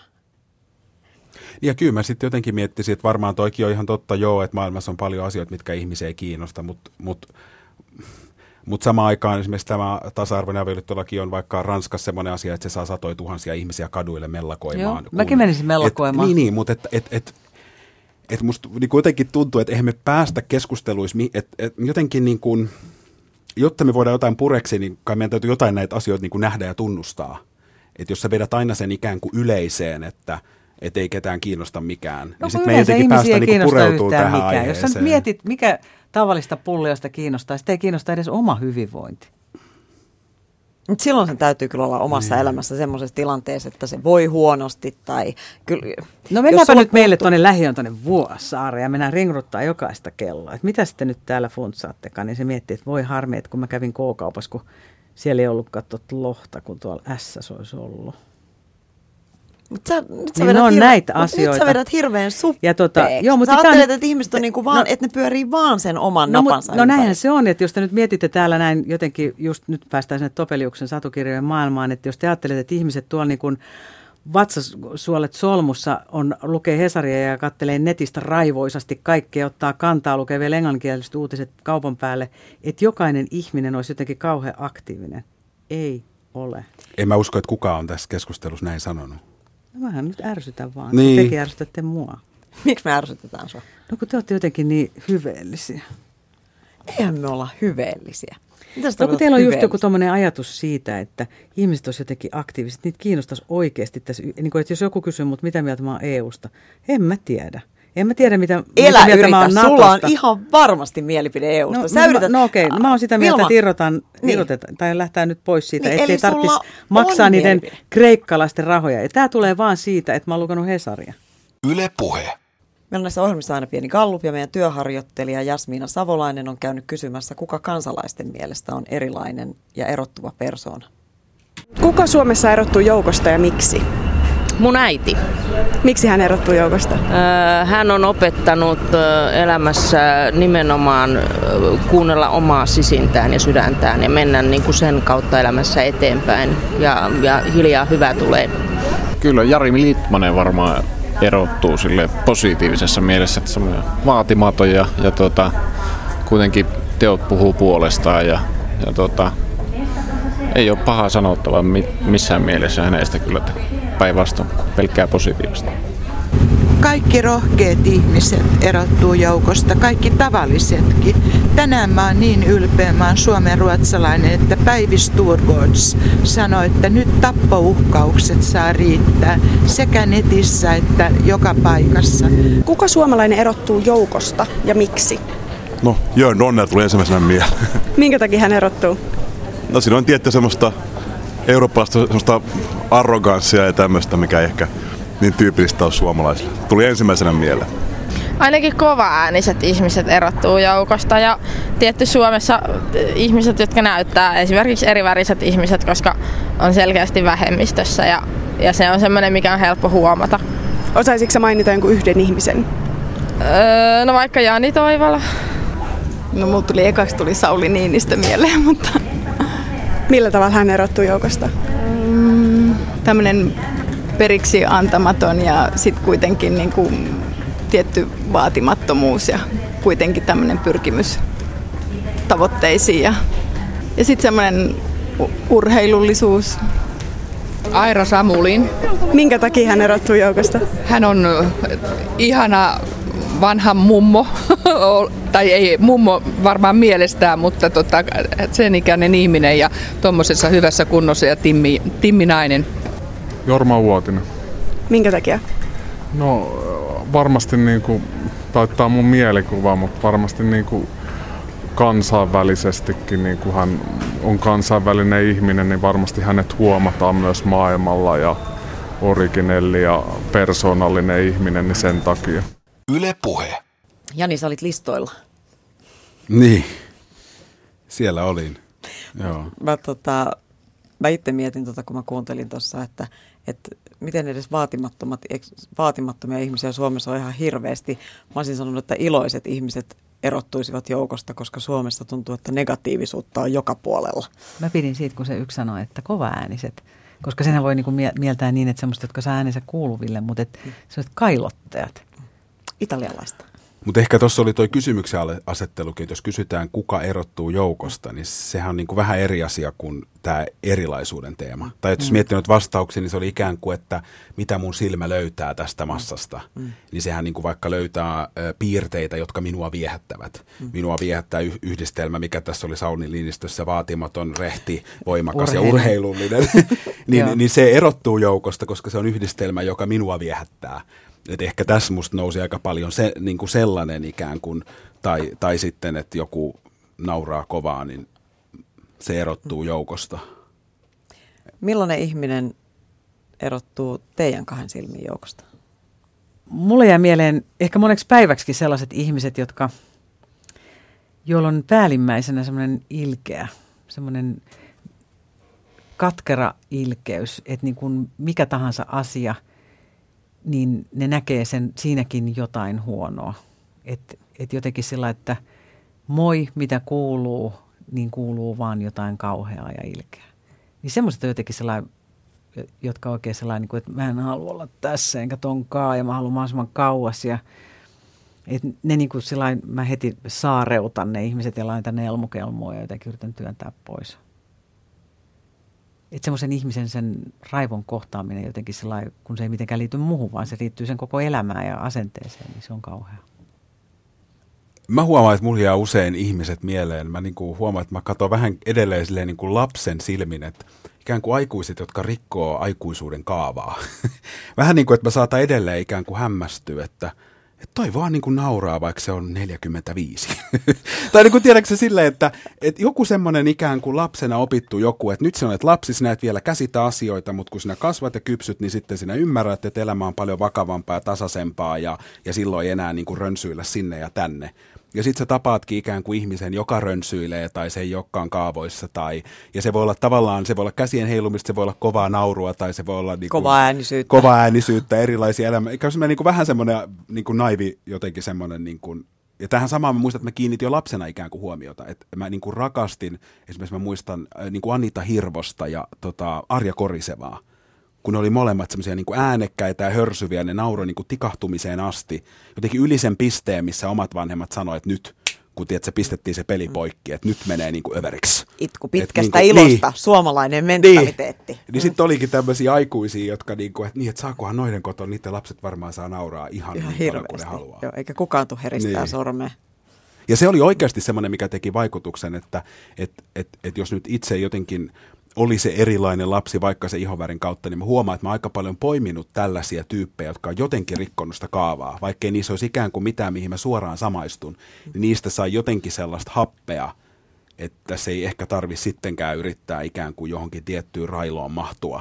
Ja kyllä mä sitten jotenkin miettisin, että varmaan toikin on ihan totta että maailmassa on paljon asioita, mitkä ihmisiä ei kiinnosta, mutta samaan aikaan esimerkiksi tämä tasa-arvoinen avioliittolaki on vaikka Ranskassa semmoinen asia, että se saa satoja tuhansia ihmisiä kaduille mellakoimaan. Joo, mäkin menisin mellakoimaan. Niin, mutta musta niin jotenkin tuntuu, että eihän me päästä keskusteluissa, että jotenkin niin kuin, jotta me voidaan jotain pureksi, niin kai meidän täytyy jotain näitä asioita niin kuin nähdä ja tunnustaa. Että jos sä vedät aina sen ikään kuin yleiseen, että ei ketään kiinnosta mikään, niin sitten me ei jotenkin päästä niin pureutumaan tähän mikään. aiheeseen. Jos sä nyt mietit, mikä tavallista pulliasta kiinnostaa, sitä ei kiinnosta edes oma hyvinvointi. Mut silloin sen täytyy kyllä olla omassa elämässä semmoisessa tilanteessa, että se voi huonosti tai kyllä. No mennäänpä nyt meille tuonne lähiön tuonne Vuosaareen ja mennään ringruttaa jokaista kelloa. Että mitä sitten nyt täällä funtsaattekaan, niin se miettii, että voi harmi, että kun mä kävin K-kaupassa, kun siellä ei ollut katsot lohta, kun tuolla Ässäs olisi ollut. Nyt sä vedät hirveän suppeeksi. Sä ajattelet, että ihmiset on niinku vaan, että ne pyörii vaan sen oman napansa. No näinhän se on, että jos te nyt mietitte täällä näin jotenkin, just nyt päästään sinne Topeliuksen satukirjojen maailmaan, että jos te ajattelette, että ihmiset tuolla niin kuin vatsasuolet solmussa lukee Hesaria ja kattelee netistä raivoisasti kaikkea, ottaa kantaa, lukee vielä englanninkieliset uutiset kaupan päälle, että jokainen ihminen olisi jotenkin kauhean aktiivinen. Ei ole. En mä usko, että kukaan on tässä keskustelussa näin sanonut. No vähän nyt ärsytän vaan, niin. Tekin ärsytätte mua. Miksi me ärsytetään sua? No kun te olette jotenkin niin hyveellisiä. Eihän me olla hyveellisiä. No kun teillä on just joku tommoinen ajatus siitä, että ihmiset olisivat jotenkin aktiiviset, niitä kiinnostaisi oikeasti tässä, niin kuin, että jos joku kysyy mut mitä mieltä mä oon EUsta, en mä tiedä. En mä tiedä, mitä mieltä mä oon Natosta. Sulla on ihan varmasti mielipide EUsta. No okei, mä oon sitä mieltä, että irrotetaan, tai lähtee nyt pois siitä, niin, ettei tarvitsisi maksaa niiden kreikkalaisten rahoja. Ja tää tulee vaan siitä, että mä oon lukenut Hesaria. Yle Puhe. Meillä on näissä ohjelmissa aina pieni gallup ja meidän työharjoittelija Jasmiina Savolainen on käynyt kysymässä, kuka kansalaisten mielestä on erilainen ja erottuva persoona. Kuka Suomessa erottuu joukosta ja miksi? Mun äiti. Miksi hän erottuu joukosta? Hän on opettanut elämässä nimenomaan kuunnella omaa sisintään ja sydäntään ja mennä niin kuin sen kautta elämässä eteenpäin ja hiljaa hyvä tulee. Kyllä Jari Litmanen varmaan erottuu sille positiivisessa mielessä, että semmoinen vaatimaton ja kuitenkin teot puhuu puolestaan ja ei ole pahaa sanottavaa missään mielessä hänestä kyllä, päinvastoin pelkkää positiivista. Kaikki rohkeat ihmiset erottuu joukosta, kaikki tavallisetkin. Tänään mä oon niin ylpeä, mä oon suomenruotsalainen, että Päivi Sturgårds sanoi, että nyt tappouhkaukset saa riittää sekä netissä että joka paikassa. Kuka suomalainen erottuu joukosta ja miksi? No, Jörn Donner tuli ensimmäisenä mieleen. Minkä takia hän erottuu? No siinä on tietty semmoista eurooppalaista semmoista arroganssia ja tämmöistä, mikä ei ehkä niin tyypillistä on suomalaisille. Tuli ensimmäisenä mieleen. Ainakin kova-ääniset ihmiset erottuu joukosta ja tietty Suomessa ihmiset, jotka näyttää esimerkiksi eriväriset ihmiset, koska on selkeästi vähemmistössä ja se on semmoinen, mikä on helppo huomata. Osaisitko sä mainita jonkun yhden ihmisen? No vaikka Jani Toivola. No mulla tuli Sauli Niinistö mieleen, mutta... Millä tavalla hän erottuu joukosta? Tämmöinen periksi antamaton ja sitten kuitenkin niin kuin tietty vaatimattomuus ja kuitenkin tämmöinen pyrkimys tavoitteisiin ja sitten semmoinen urheilullisuus. Aira Samulin. Minkä takia hän erottuu joukosta? Hän on ihana vanha mummo Tai ei mummo varmaan mielestään, mutta sen ikäinen ihminen ja tuommoisessa hyvässä kunnossa ja Timmi nainen. Jorma Uotinen. Minkä takia? No varmasti taittaa mun mielikuva, mutta varmasti kansainvälisestikin, kun hän on kansainvälinen ihminen, niin varmasti hänet huomataan myös maailmalla ja originelli ja persoonallinen ihminen, niin sen takia. Yle Puhe. Jani, sä olit listoilla. Niin, siellä olin. Joo. Mä itse mietin, kun mä kuuntelin tuossa, että miten edes vaatimattomia ihmisiä Suomessa on ihan hirveästi. Mä olisin sanonut, että iloiset ihmiset erottuisivat joukosta, koska Suomessa tuntuu, että negatiivisuutta on joka puolella. Mä pidin siitä, kun se yksi sanoi, että kovaääniset. Koska senhän voi mieltää niin, että semmoista, jotka saa äänensä kuuluville, mutta sellaiset kailottajat. Italialaista. Mutta ehkä tuossa oli toi kysymyksen asettelukin, että jos kysytään, kuka erottuu joukosta, niin sehän on vähän eri asia kuin tämä erilaisuuden teema. Tai jos miettii noita vastauksia, niin se oli ikään kuin, että mitä mun silmä löytää tästä massasta. Niin sehän vaikka löytää piirteitä, jotka minua viehättävät. Minua viehättää yhdistelmä, mikä tässä oli Sauli Niinistössä, vaatimaton, rehti, voimakas ja urheilullinen. niin se erottuu joukosta, koska se on yhdistelmä, joka minua viehättää. Et ehkä tässä musta nousi aika paljon sellainen ikään kuin, tai sitten, että joku nauraa kovaa, niin se erottuu joukosta. Millainen ihminen erottuu teidän kahden silmin joukosta? Mulle jää mieleen ehkä moneksi päiväksikin sellaiset ihmiset, joilla on päällimmäisenä semmoinen ilkeä, semmoinen katkera ilkeys, että niin kuin mikä tahansa asia, niin ne näkee siinäkin jotain huonoa. Et jotenkin sillä, että moi, mitä kuuluu, niin kuuluu vaan jotain kauheaa ja ilkeää. Niin semmoiset on jotenkin sellainen, jotka oikein sellainen, että mä en halua olla tässä enkä tonkaan ja mä haluan mahdollisimman kauas. Ja, että ne niin kuin sellainen, mä heti saareutan ne ihmiset ja laitan ne elmukelmoja ja jotenkin yritän työntää pois. Että semmoisen ihmisen sen raivon kohtaaminen jotenkin sellainen, kun se ei mitenkään liity muuhun, vaan se liittyy sen koko elämään ja asenteeseen, niin se on kauhea. Mä huomaan, että mulla jää usein ihmiset mieleen. Mä huomaan, että mä katson vähän edelleen silleen lapsen silmin, että ikään kuin aikuiset, jotka rikkoo aikuisuuden kaavaa. Vähän niin kuin, että mä saatan edelleen ikään kuin hämmästyä, että toi vaan nauraa, vaikka se on 45. Tai tiedätkö se silleen, että joku semmoinen ikään kuin lapsena opittu joku, että nyt sä olet lapsi, sinä et vielä käsitä asioita, mutta kun sinä kasvat ja kypsyt, niin sitten sinä ymmärrät, että elämä on paljon vakavampaa ja tasaisempaa ja silloin ei enää rönsyillä sinne ja tänne. Ja sitten sä tapaatkin ikään kuin ihmisen, joka rönsyilee tai se ei olekaan kaavoissa. Ja se voi olla tavallaan, se voi olla käsien heilumista, se voi olla kovaa naurua tai se voi olla kova äänisyyttä, erilaisia elämää. Ikään kuin vähän semmoinen naivi jotenkin semmoinen, ja tähän samaan mä muistan, että mä kiinnitin jo lapsena ikään kuin huomiota. Että mä rakastin, esimerkiksi mä muistan Anita Hirvosta ja Arja Korisevaa. Kun ne oli molemmat semmoisia äänekkäitä ja hörsyviä, ne nauroi tikahtumiseen asti. Jotenkin yli sen pisteen, missä omat vanhemmat sanoivat, että nyt, kun se pistettiin se peli poikki, että nyt menee överiksi. Itku pitkästä ilosta, suomalainen mentaliteetti. Niin sitten olikin tämmöisiä aikuisia, jotka että saakohan noiden koton, niiden lapset varmaan saa nauraa ihan niin paljon kuin ne haluaa. Joo, eikä kukaan tule heristää sormea. Ja se oli oikeasti semmoinen, mikä teki vaikutuksen, että jos nyt itse jotenkin oli se erilainen lapsi vaikka se ihonvärin kautta, niin mä huomaan, että mä oon aika paljon poiminut tällaisia tyyppejä, jotka on jotenkin rikkonut sitä kaavaa. Vaikkei niissä olisi ikään kuin mitään, mihin mä suoraan samaistun, niin niistä sai jotenkin sellaista happea, että se ei ehkä tarvitse sittenkään yrittää ikään kuin johonkin tiettyyn railoon mahtua.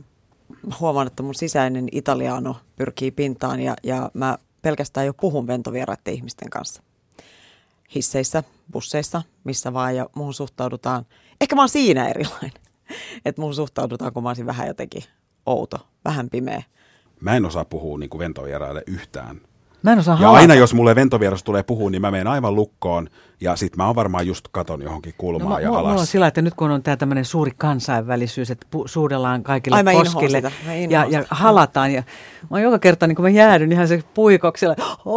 Mä huomaan, että mun sisäinen italiano pyrkii pintaan ja mä pelkästään jo puhun ventovieraiden ihmisten kanssa. Hisseissä, busseissa, missä vaan, ja muuhun suhtaudutaan. Ehkä mä oon siinä erilainen. Että muuhun suhtaudutaan, kun mä olisin vähän jotenkin outo, vähän pimeä. Mä en osaa puhua ventovieraille yhtään. Mä en osaa ja aina jos mulle ventovieras tulee puhua, niin mä menen aivan lukkoon. Ja sit mä oon varmaan just katon johonkin kulmaan ja alas. Mulla on sillä, että nyt kun on tää tämmönen suuri kansainvälisyys, että suudellaan kaikille poskille ja halataan. Ja mä oon joka kerta, niin kun mä jäädyn ihan se puikoksella,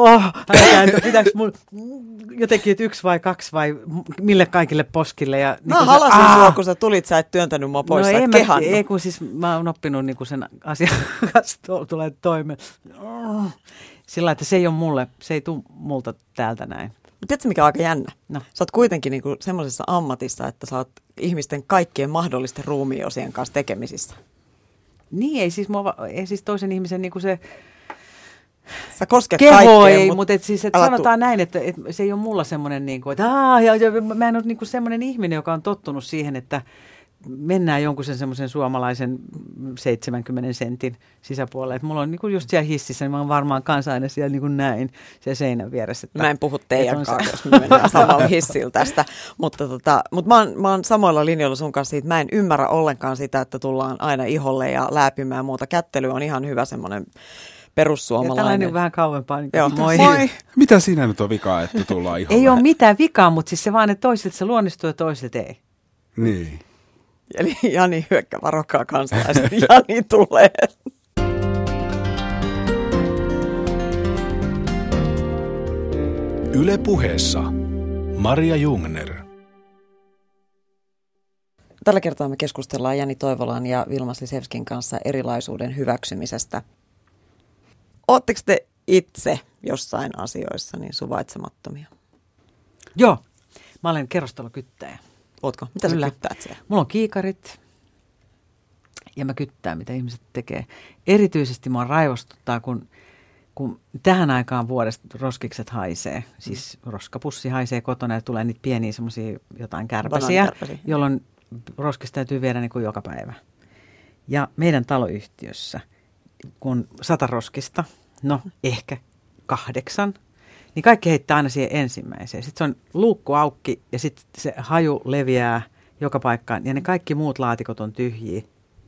pitääkö mun jotenkin, että 1 vai 2 vai mille kaikille poskille. Ja, niin mä halasin sua, kun sä tulit, sä et työntänyt mua pois, sä et kehannut. Ei, kun siis mä oon oppinut niin sen asian kanssa tulee toimeen. Sillä että se ei ole mulle, se ei tule multa täältä näin. tiedätkö mikä on aika jännä? No. Sä oot kuitenkin niinku semmoisessa ammatissa, että sä oot ihmisten kaikkien mahdollisten ruumiiosien kanssa tekemisissä. Niin, ei siis toisen ihmisen niinku se sä kosket keho kaikkeen, ei, mutta siis, sanotaan näin, että se ei ole mulla semmoinen, niinku, että mä en ole niinku semmoinen ihminen, joka on tottunut siihen, että mennään jonkun semmoisen suomalaisen 70 sentin sisäpuolelle. Että mulla on niinku just siellä hississä, niin mä oon varmaan kanssa aina siellä niinku näin siellä seinän vieressä. Että, mä en puhu teidän kanssa, jos me mennään samalla hissillä tästä. Mutta mä oon samoilla linjoilla sun kanssa siitä. Mä en ymmärrä ollenkaan sitä, että tullaan aina iholle ja läpimään ja muuta. Kättely on ihan hyvä semmoinen perussuomalainen. Ja tällainen vähän kauempaa. Niin moi. Mitä siinä nyt on vikaa, että tullaan iholle? Ei ole mitään vikaa, mutta siis se vaan, että toiset se luonnistuu ja toiset ei. Niin. Eli Jani hyökkä, varokaa kansalaiset. Jani tulee. Yle Puheessa Maria Jungner. Tällä kertaa me keskustellaan Jani Toivolan ja Vilma Slisevskin kanssa erilaisuuden hyväksymisestä. Ootteko te itse jossain asioissa niin suvaitsemattomia? Joo, mä olen kerrostalokyttäjä. Ootko? Mitä sä kyttäät siellä? Mulla on kiikarit ja mä kyttään, mitä ihmiset tekee. Erityisesti mua raivostuttaa, kun tähän aikaan vuodesta roskikset haisee. Siis roskapussi haisee kotona ja tulee niitä pieniä semmoisia jotain kärpäsiä, jolloin roskista täytyy viedä niin kuin joka päivä. Ja meidän taloyhtiössä, kun 100 roskista, no ehkä 8, niin kaikki heittää aina siihen ensimmäiseen. Sitten se on luukku aukki ja sitten se haju leviää joka paikkaan ja ne kaikki muut laatikot on tyhjiä.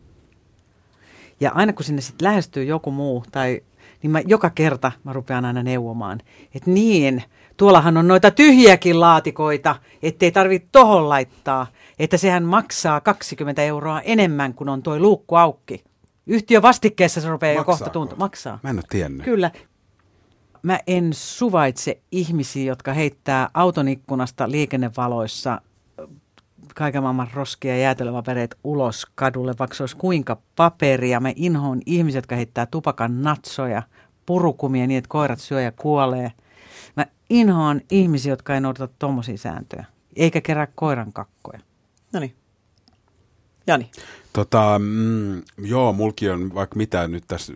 Ja aina kun sinne sitten lähestyy joku muu, niin joka kerta mä rupean aina neuvomaan, että niin, tuollahan on noita tyhjiäkin laatikoita, ettei tarvitse tohon laittaa, että sehän maksaa 20 € enemmän kuin on toi luukku aukki. Yhtiön vastikkeessa se rupeaa jo kohta tuntua. Maksaa. Mä en ole tiennyt. Kyllä. Mä en suvaitse ihmisiä, jotka heittää auton ikkunasta liikennevaloissa kaiken maailman roskia ja jäätelöpapereita ulos kadulle, vaikka se olisi kuinka paperia. Mä inhoon ihmisiä, jotka heittää tupakan natsoja, purukumia niin, että koirat syö ja kuolee. Mä inhoon ihmisiä, jotka ei noudata tommosia sääntöjä, eikä kerää koiran kakkoja. Noniin. Jani. Joo, mulki on vaikka mitä nyt tässä,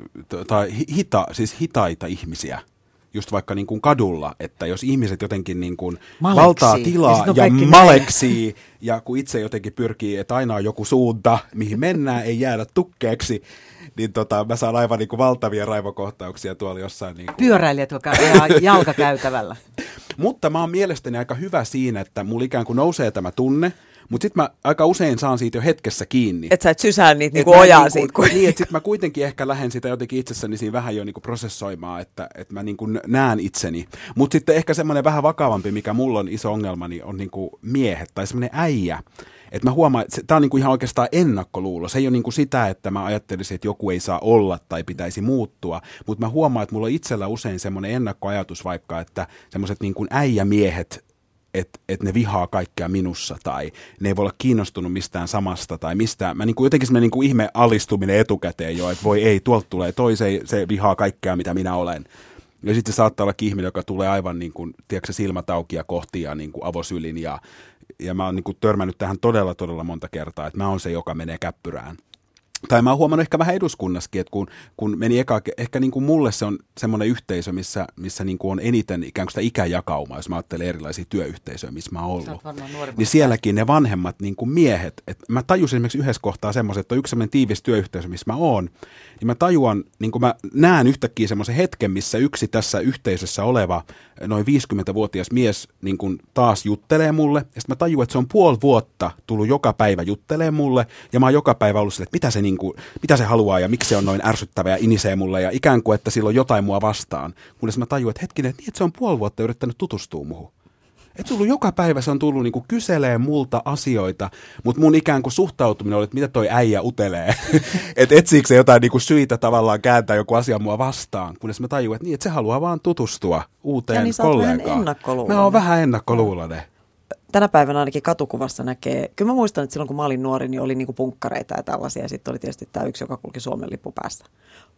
siis hitaita ihmisiä. Just vaikka niin kuin kadulla, että jos ihmiset jotenkin niin kuin valtaa tilaa ja maleksii, ja kun itse jotenkin pyrkii, että aina on joku suunta, mihin mennään, ei jäädä tukkeeksi, niin mä saan aivan niin kuin valtavia raivokohtauksia tuolla jossain. Niin kuin pyöräilijät, jotka ajaa jalkakäytävällä. Mutta mä oon mielestäni aika hyvä siinä, että mulla ikään kuin nousee tämä tunne, mutta sitten mä aika usein saan siitä jo hetkessä kiinni. Että sä et sysää niitä niinku ojaa siitä. Niin, että sitten mä kuitenkin ehkä lähden sitä jotenkin itsessäni siinä vähän jo niinku prosessoimaan, että mä niinku näen itseni. Mutta sitten ehkä semmoinen vähän vakavampi, mikä mulla on iso ongelma, niin on niinku miehet tai semmoinen äijä. Että mä huomaan, että tämä on niinku ihan oikeastaan ennakkoluulo. Se ei ole niinku sitä, että mä ajattelisin, että joku ei saa olla tai pitäisi muuttua. Mutta mä huomaan, että mulla on itsellä usein semmoinen ennakkoajatus vaikka, että semmoiset niinku äijämiehet, että ne vihaa kaikkea minussa tai ne ei voi olla kiinnostunut mistään samasta tai mistään. Mä niinku jotenkin semmoinen niinku ihme alistuminen etukäteen jo, että voi ei, tuolta tulee toi, se vihaa kaikkea mitä minä olen. Ja sitten se saattaa olla ihminen, joka tulee aivan niin kuin, tiedätkö, silmät auki ja kohti ja niin kuin avosylin ja mä oon niin kuin törmännyt tähän todella monta kertaa, että mä oon se, joka menee käppyrään. Tai mä oon huomannut ehkä vähän eduskunnassakin, että kun meni ehkä niin kuin mulle se on semmoinen yhteisö, missä niin kuin on eniten ikään kuin sitä ikäjakaumaa, jos mä ajattelen erilaisia työyhteisöjä, missä mä oon ollut. Niin sielläkin ne vanhemmat niin kuin miehet, että mä tajusin esimerkiksi yhdessä kohtaa semmoisen, että on yksi semmoinen tiivis työyhteisö, missä mä oon, niin mä tajuan, niin kuin mä näen yhtäkkiä semmoisen hetken, missä yksi tässä yhteisössä oleva noin 50-vuotias mies niin kuin taas juttelee mulle, ja sitten mä tajuan, että se on 5,5 vuotta tullut joka päivä juttelee mulle, ja mä oon joka päivä ollut sille, että mitä se haluaa ja miksi se on noin ärsyttävä ja inisee mulle ja ikään kuin, että sillä on jotain mua vastaan. Kunnes mä tajuan, että hetkinen, että se on 5,5 vuotta yrittänyt tutustua muhun. Että tullut joka päivä se on tullut niinku kyselee multa asioita, mutta mun ikään kuin suhtautuminen oli, että mitä toi äijä utelee. Että etsiikö se jotain niinku syitä tavallaan kääntää joku asia mua vastaan. Kunnes mä tajuan, että se haluaa vaan tutustua uuteen kollegaan. Mä oon vähän ennakkoluuloinen. Tänä päivänä ainakin katukuvassa näkee, kyllä mä muistan, että silloin kun mä olin nuori, niin oli niinku punkkareita ja tällaisia, ja sitten oli tietysti tämä yksi, joka kulki Suomen lippu päässä.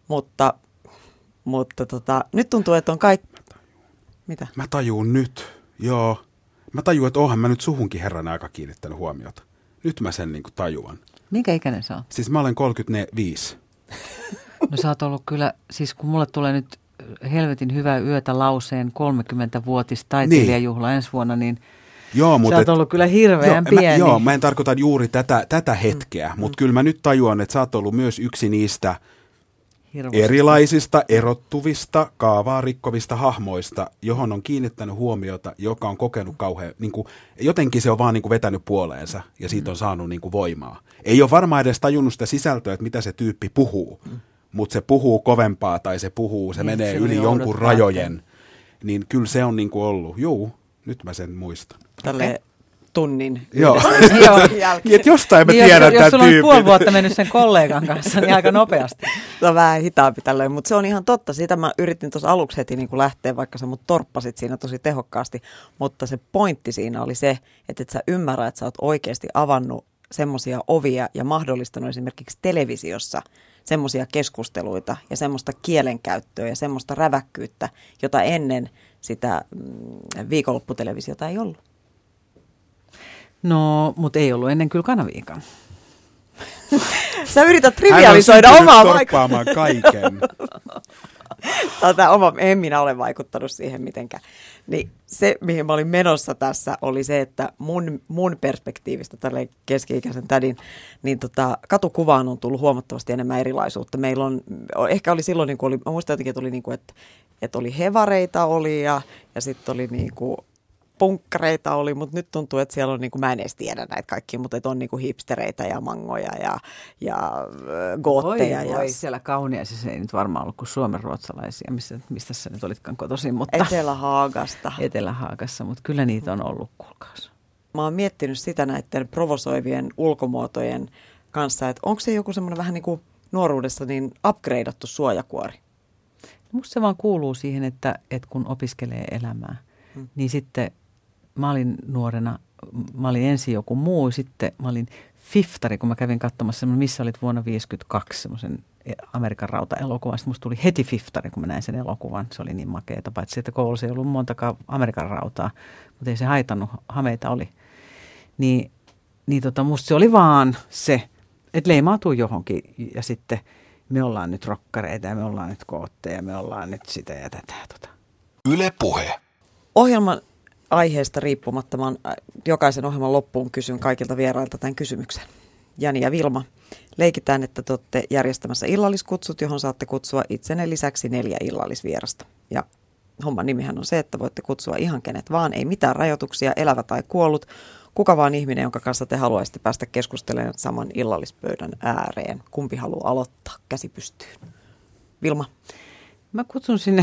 Mutta nyt tuntuu, että on kaikki. Mitä? Mä tajuun nyt. Joo. Mä tajuan, että oonhan mä nyt suhunkin herran aika kiinnittänyt huomiota. Nyt mä sen niinku tajuan. Minkä ikäinen sä oot? Siis mä olen 35. No sä oot ollut kyllä, siis kun mulle tulee nyt helvetin hyvää yötä lauseen 30-vuotis taiteilijajuhla ensi vuonna, niin joo, sä oot ollut kyllä hirveän pieni. Mä en tarkoita juuri tätä hetkeä, mutta kyllä mä nyt tajuan, että sä oot ollut myös yksi niistä erilaisista, erottuvista, kaavaa rikkovista hahmoista, johon on kiinnittänyt huomiota, joka on kokenut kauhean, niin kuin, jotenkin se on vaan niin kuin vetänyt puoleensa ja siitä on saanut niin kuin voimaa. Ei ole varmaan edes tajunnut sitä sisältöä, että mitä se tyyppi puhuu, mutta se puhuu kovempaa tai se menee yli jonkun rajojen, niin kyllä se on niin kuin ollut. Juu, nyt mä sen muistan. Tälleen tunnin jälkeen. Että jostain mä tiedän tämän tyypin. Jos sulla on puoli vuotta mennyt sen kollegan kanssa, niin aika nopeasti. Se on vähän hitaampi tällöin, mutta se on ihan totta. Siitä mä yritin tuossa aluksi heti niin kuin lähteä, vaikka sä mut torppasit siinä tosi tehokkaasti. Mutta se pointti siinä oli se, että et sä ymmärrät, että sä oot oikeasti avannut semmoisia ovia ja mahdollistanut esimerkiksi televisiossa semmoisia keskusteluita ja semmoista kielenkäyttöä ja semmoista räväkkyyttä, jota ennen sitä viikonlopputelevisiota ei ollut. No, mutta ei ollut ennen kyllä kanaviikaan. Sä yrität trivialisoida omaa torppaamaan kaiken. En minä ole vaikuttanut siihen mitenkään. Niin se, mihin mä olin menossa tässä, oli se, että mun perspektiivistä tälleen keski-ikäisen tädin, niin katukuvaan on tullut huomattavasti enemmän erilaisuutta. Meillä on, ehkä oli silloin, niin kuin oli, mä muistan jotenkin, että oli niin kuin, että oli hevareita oli ja sitten oli niin kuin punkkareita oli, mutta nyt tuntuu, että siellä on, niin kuin, mä en edes tiedä näitä kaikkia, mutta että on niin kuin hipstereitä ja mangoja ja gootteja. Voi, siellä Kauniaisissa ei nyt varmaan ollut kuin suomenruotsalaisia, mistä sä nyt olitkaan kotoisin, mutta Etelä-Haagasta. Etelä-Haagassa, mutta kyllä niitä on ollut, kuulkaas. Mä oon miettinyt sitä näiden provosoivien ulkomuotojen kanssa, että onko se joku semmoinen vähän niin kuin nuoruudessa niin upgradeattu suojakuori? Musta se vaan kuuluu siihen, että kun opiskelee elämää, niin sitten mä olin nuorena, mä olin ensin joku muu, sitten mä olin fiftari, kun mä kävin katsomassa, missä olit vuonna 1952 semmoisen Amerikan rauta-elokuvan. Sitten musta tuli heti fiftari, kun mä näin sen elokuvan. Se oli niin makeeta, paitsi että koulussa ei ollut montakaan Amerikan rautaa, mutta ei se haitannut, hameita oli. Niin musta se oli vaan se, että leimautuu johonkin ja sitten me ollaan nyt rokkareita ja me ollaan nyt kootteja ja me ollaan nyt sitä ja tätä. Yle Puhe. Ohjelman aiheesta riippumatta jokaisen ohjelman loppuun kysyn kaikilta vierailta tämän kysymyksen. Jani ja Vilma, leikitään, että te olette järjestämässä illalliskutsut, johon saatte kutsua itsenne lisäksi 4 illallisvierasta. Ja homman nimihän on se, että voitte kutsua ihan kenet vaan, ei mitään rajoituksia, elävä tai kuollut. Kuka vaan ihminen, jonka kanssa te haluaisitte päästä keskustelemaan saman illallispöydän ääreen. Kumpi haluaa aloittaa? Käsi pystyyn. Vilma. Mä kutsun sinne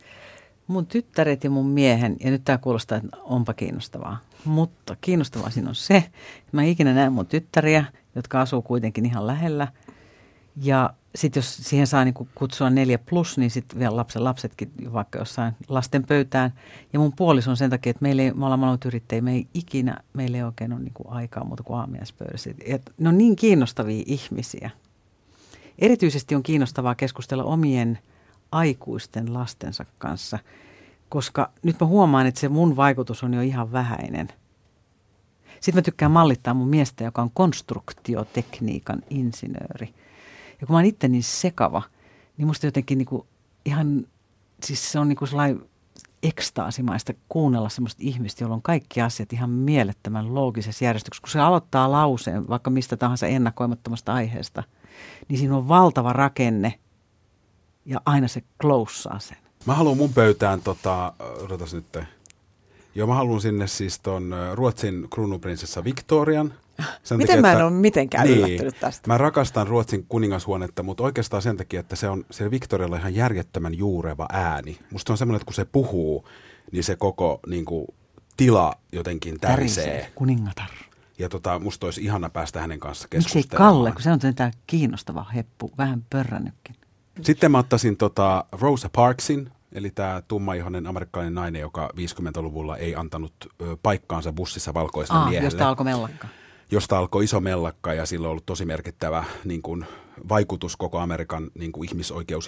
mun tyttäret ja mun miehen, ja nyt tää kuulostaa, että onpa kiinnostavaa. Mutta kiinnostavaa siinä on se, että mä ikinä näen mun tyttäriä, jotka asuu kuitenkin ihan lähellä. Ja sitten jos siihen saa niinku kutsua 4+, niin sitten vielä lapsetkin vaikka jossain lasten pöytään. Ja mun puoliso on sen takia, että me ollaan molemmat yrittäjiä, meillä ei oikein ole niinku aikaa muuta kuin aamiaispöydässä. Ne on niin kiinnostavia ihmisiä. Erityisesti on kiinnostavaa keskustella omien aikuisten lastensa kanssa, koska nyt mä huomaan, että se mun vaikutus on jo ihan vähäinen. Sitten mä tykkään mallittaa mun miestä, joka on konstruktiotekniikan insinööri. Ja kun mä oon itse niin sekava, niin musta jotenkin niinku ihan, siis se on niinku sellainen ekstaasimaista kuunnella semmoista ihmistä, jolla on kaikki asiat ihan mielettömän loogisessa järjestyksessä. Kun se aloittaa lauseen vaikka mistä tahansa ennakoimattomasta aiheesta, niin siinä on valtava rakenne ja aina se kloussaa sen. Mä haluan mun pöytään, odotas nyt. Joo, mä haluan sinne siis ton Ruotsin kruununprinsessa Victorian. Miten takia, mä en ole mitenkään yllättynyt tästä? Mä rakastan Ruotsin kuningashuonetta, mutta oikeastaan sen takia, että se Victorialla ihan järjettömän juureva ääni. Musta on semmoinen, että kun se puhuu, niin se koko niin kuin, tila jotenkin tärisee. Kuningatar. Ja musta olisi ihana päästä hänen kanssa keskustelemaan. Miksi Kalle, kun se on tämä kiinnostava heppu, vähän pörrännytkin. Sitten mä ottaisin Rosa Parksin, eli tämä tummaihoinen amerikkalainen nainen, joka 50-luvulla ei antanut paikkaansa bussissa valkoiselle miehelle. Josta alkoi mellakka. Josta alkoi iso mellakka ja sillä on ollut tosi merkittävä niin kuin, vaikutus koko Amerikan niin kuin,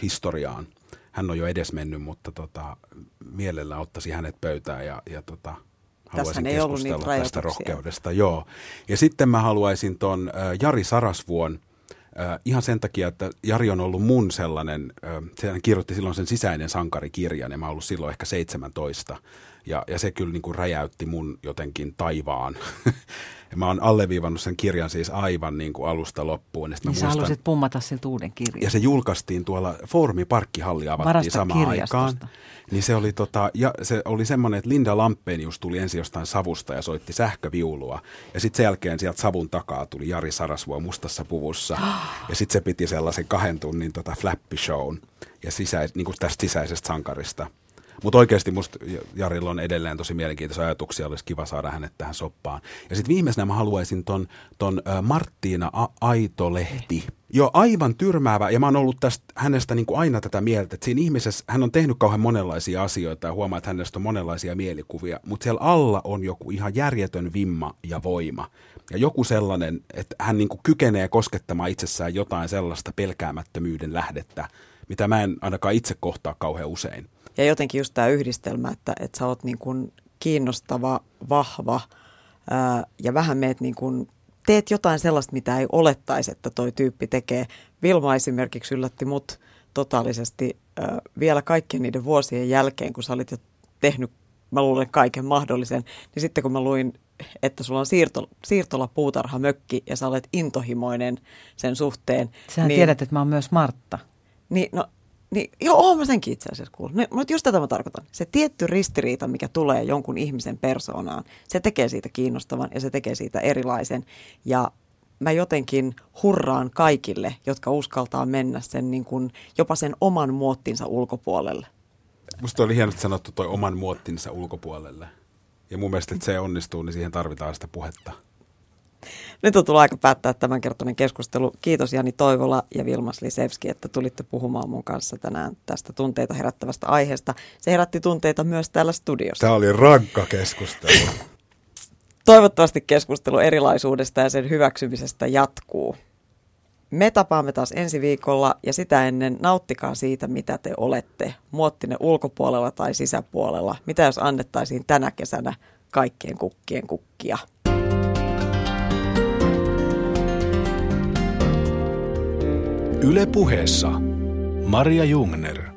ihmisoikeushistoriaan. Hän on jo edesmennyt, mutta mielellä ottaisi hänet pöytään ja haluaisin ei ollut niitä keskustella tästä rajoituksia. rohkeudesta. Joo. Ja sitten mä haluaisin ton Jari Sarasvuon ihan sen takia, että Jari on ollut mun sellainen, hän kirjoitti silloin sen Sisäinen sankarikirjan ja mä oon ollut silloin ehkä 17. Ja se kyllä niin kuin räjäytti mun jotenkin taivaan. Ja mä oon alleviivannut sen kirjan siis aivan niin kuin alusta loppuun. Niin sä haluaisit pummata siltä uuden kirjan. Ja se julkaistiin tuolla Foorumi Parkkihalli avattiin samaan aikaan. Niin se oli, se oli semmoinen, että Linda Lampenius tuli ensin jostain savusta ja soitti sähköviulua. Ja sitten sen jälkeen sieltä savun takaa tuli Jari Sarasvuo mustassa puvussa. Ja sitten se piti sellaisen 2 tunnin flappy-shown ja niin kuin tästä sisäisestä sankarista. Mutta oikeasti musta Jarilla on edelleen tosi mielenkiintoisia ajatuksia, olisi kiva saada hänet tähän soppaan. Ja sitten viimeisenä mä haluaisin ton Marttiina Aitolehti. Joo, aivan tyrmäävä, ja mä oon ollut hänestä niin kuin aina tätä mieltä, että siinä ihmisessä, hän on tehnyt kauhean monenlaisia asioita ja huomaa, että hänestä on monenlaisia mielikuvia, mutta siellä alla on joku ihan järjetön vimma ja voima. Ja joku sellainen, että hän niin kuin kykenee koskettamaan itsessään jotain sellaista pelkäämättömyyden lähdettä, mitä mä en ainakaan itse kohtaa kauhean usein. Ja jotenkin just tämä yhdistelmä, että sä oot niin kuin kiinnostava, vahva ja vähän teet jotain sellaista, mitä ei olettaisi, että toi tyyppi tekee. Vilma esimerkiksi yllätti mut totaalisesti vielä kaikkien niiden vuosien jälkeen, kun sä olit jo tehnyt, mä luulen, kaiken mahdollisen. Niin sitten kun mä luin, että sulla on siirtolapuutarhamökki ja sä olet intohimoinen sen suhteen. Sähän tiedät, että mä oon myös Martta. Joo, mä senkin itse asiassa kuulun. Mutta just tätä mä tarkoitan. Se tietty ristiriita, mikä tulee jonkun ihmisen persoonaan, se tekee siitä kiinnostavan ja se tekee siitä erilaisen. Ja mä jotenkin hurraan kaikille, jotka uskaltaa mennä sen niin kuin, jopa sen oman muottinsa ulkopuolelle. Musta oli hienosti sanottu toi oman muottinsa ulkopuolelle. Ja mun mielestä, että se onnistuu, niin siihen tarvitaan sitä puhetta. Nyt on tullut aika päättää tämänkertainen keskustelu. Kiitos Jani Toivola ja Vilma Slisevski, että tulitte puhumaan mun kanssa tänään tästä tunteita herättävästä aiheesta. Se herätti tunteita myös täällä studiossa. Tämä oli rankka keskustelu. Toivottavasti keskustelu erilaisuudesta ja sen hyväksymisestä jatkuu. Me tapaamme taas ensi viikolla ja sitä ennen nauttikaa siitä, mitä te olette, muottinen ulkopuolella tai sisäpuolella. Mitä jos annettaisiin tänä kesänä kaikkien kukkien kukkia? Yle Puheessa Maria Jungner.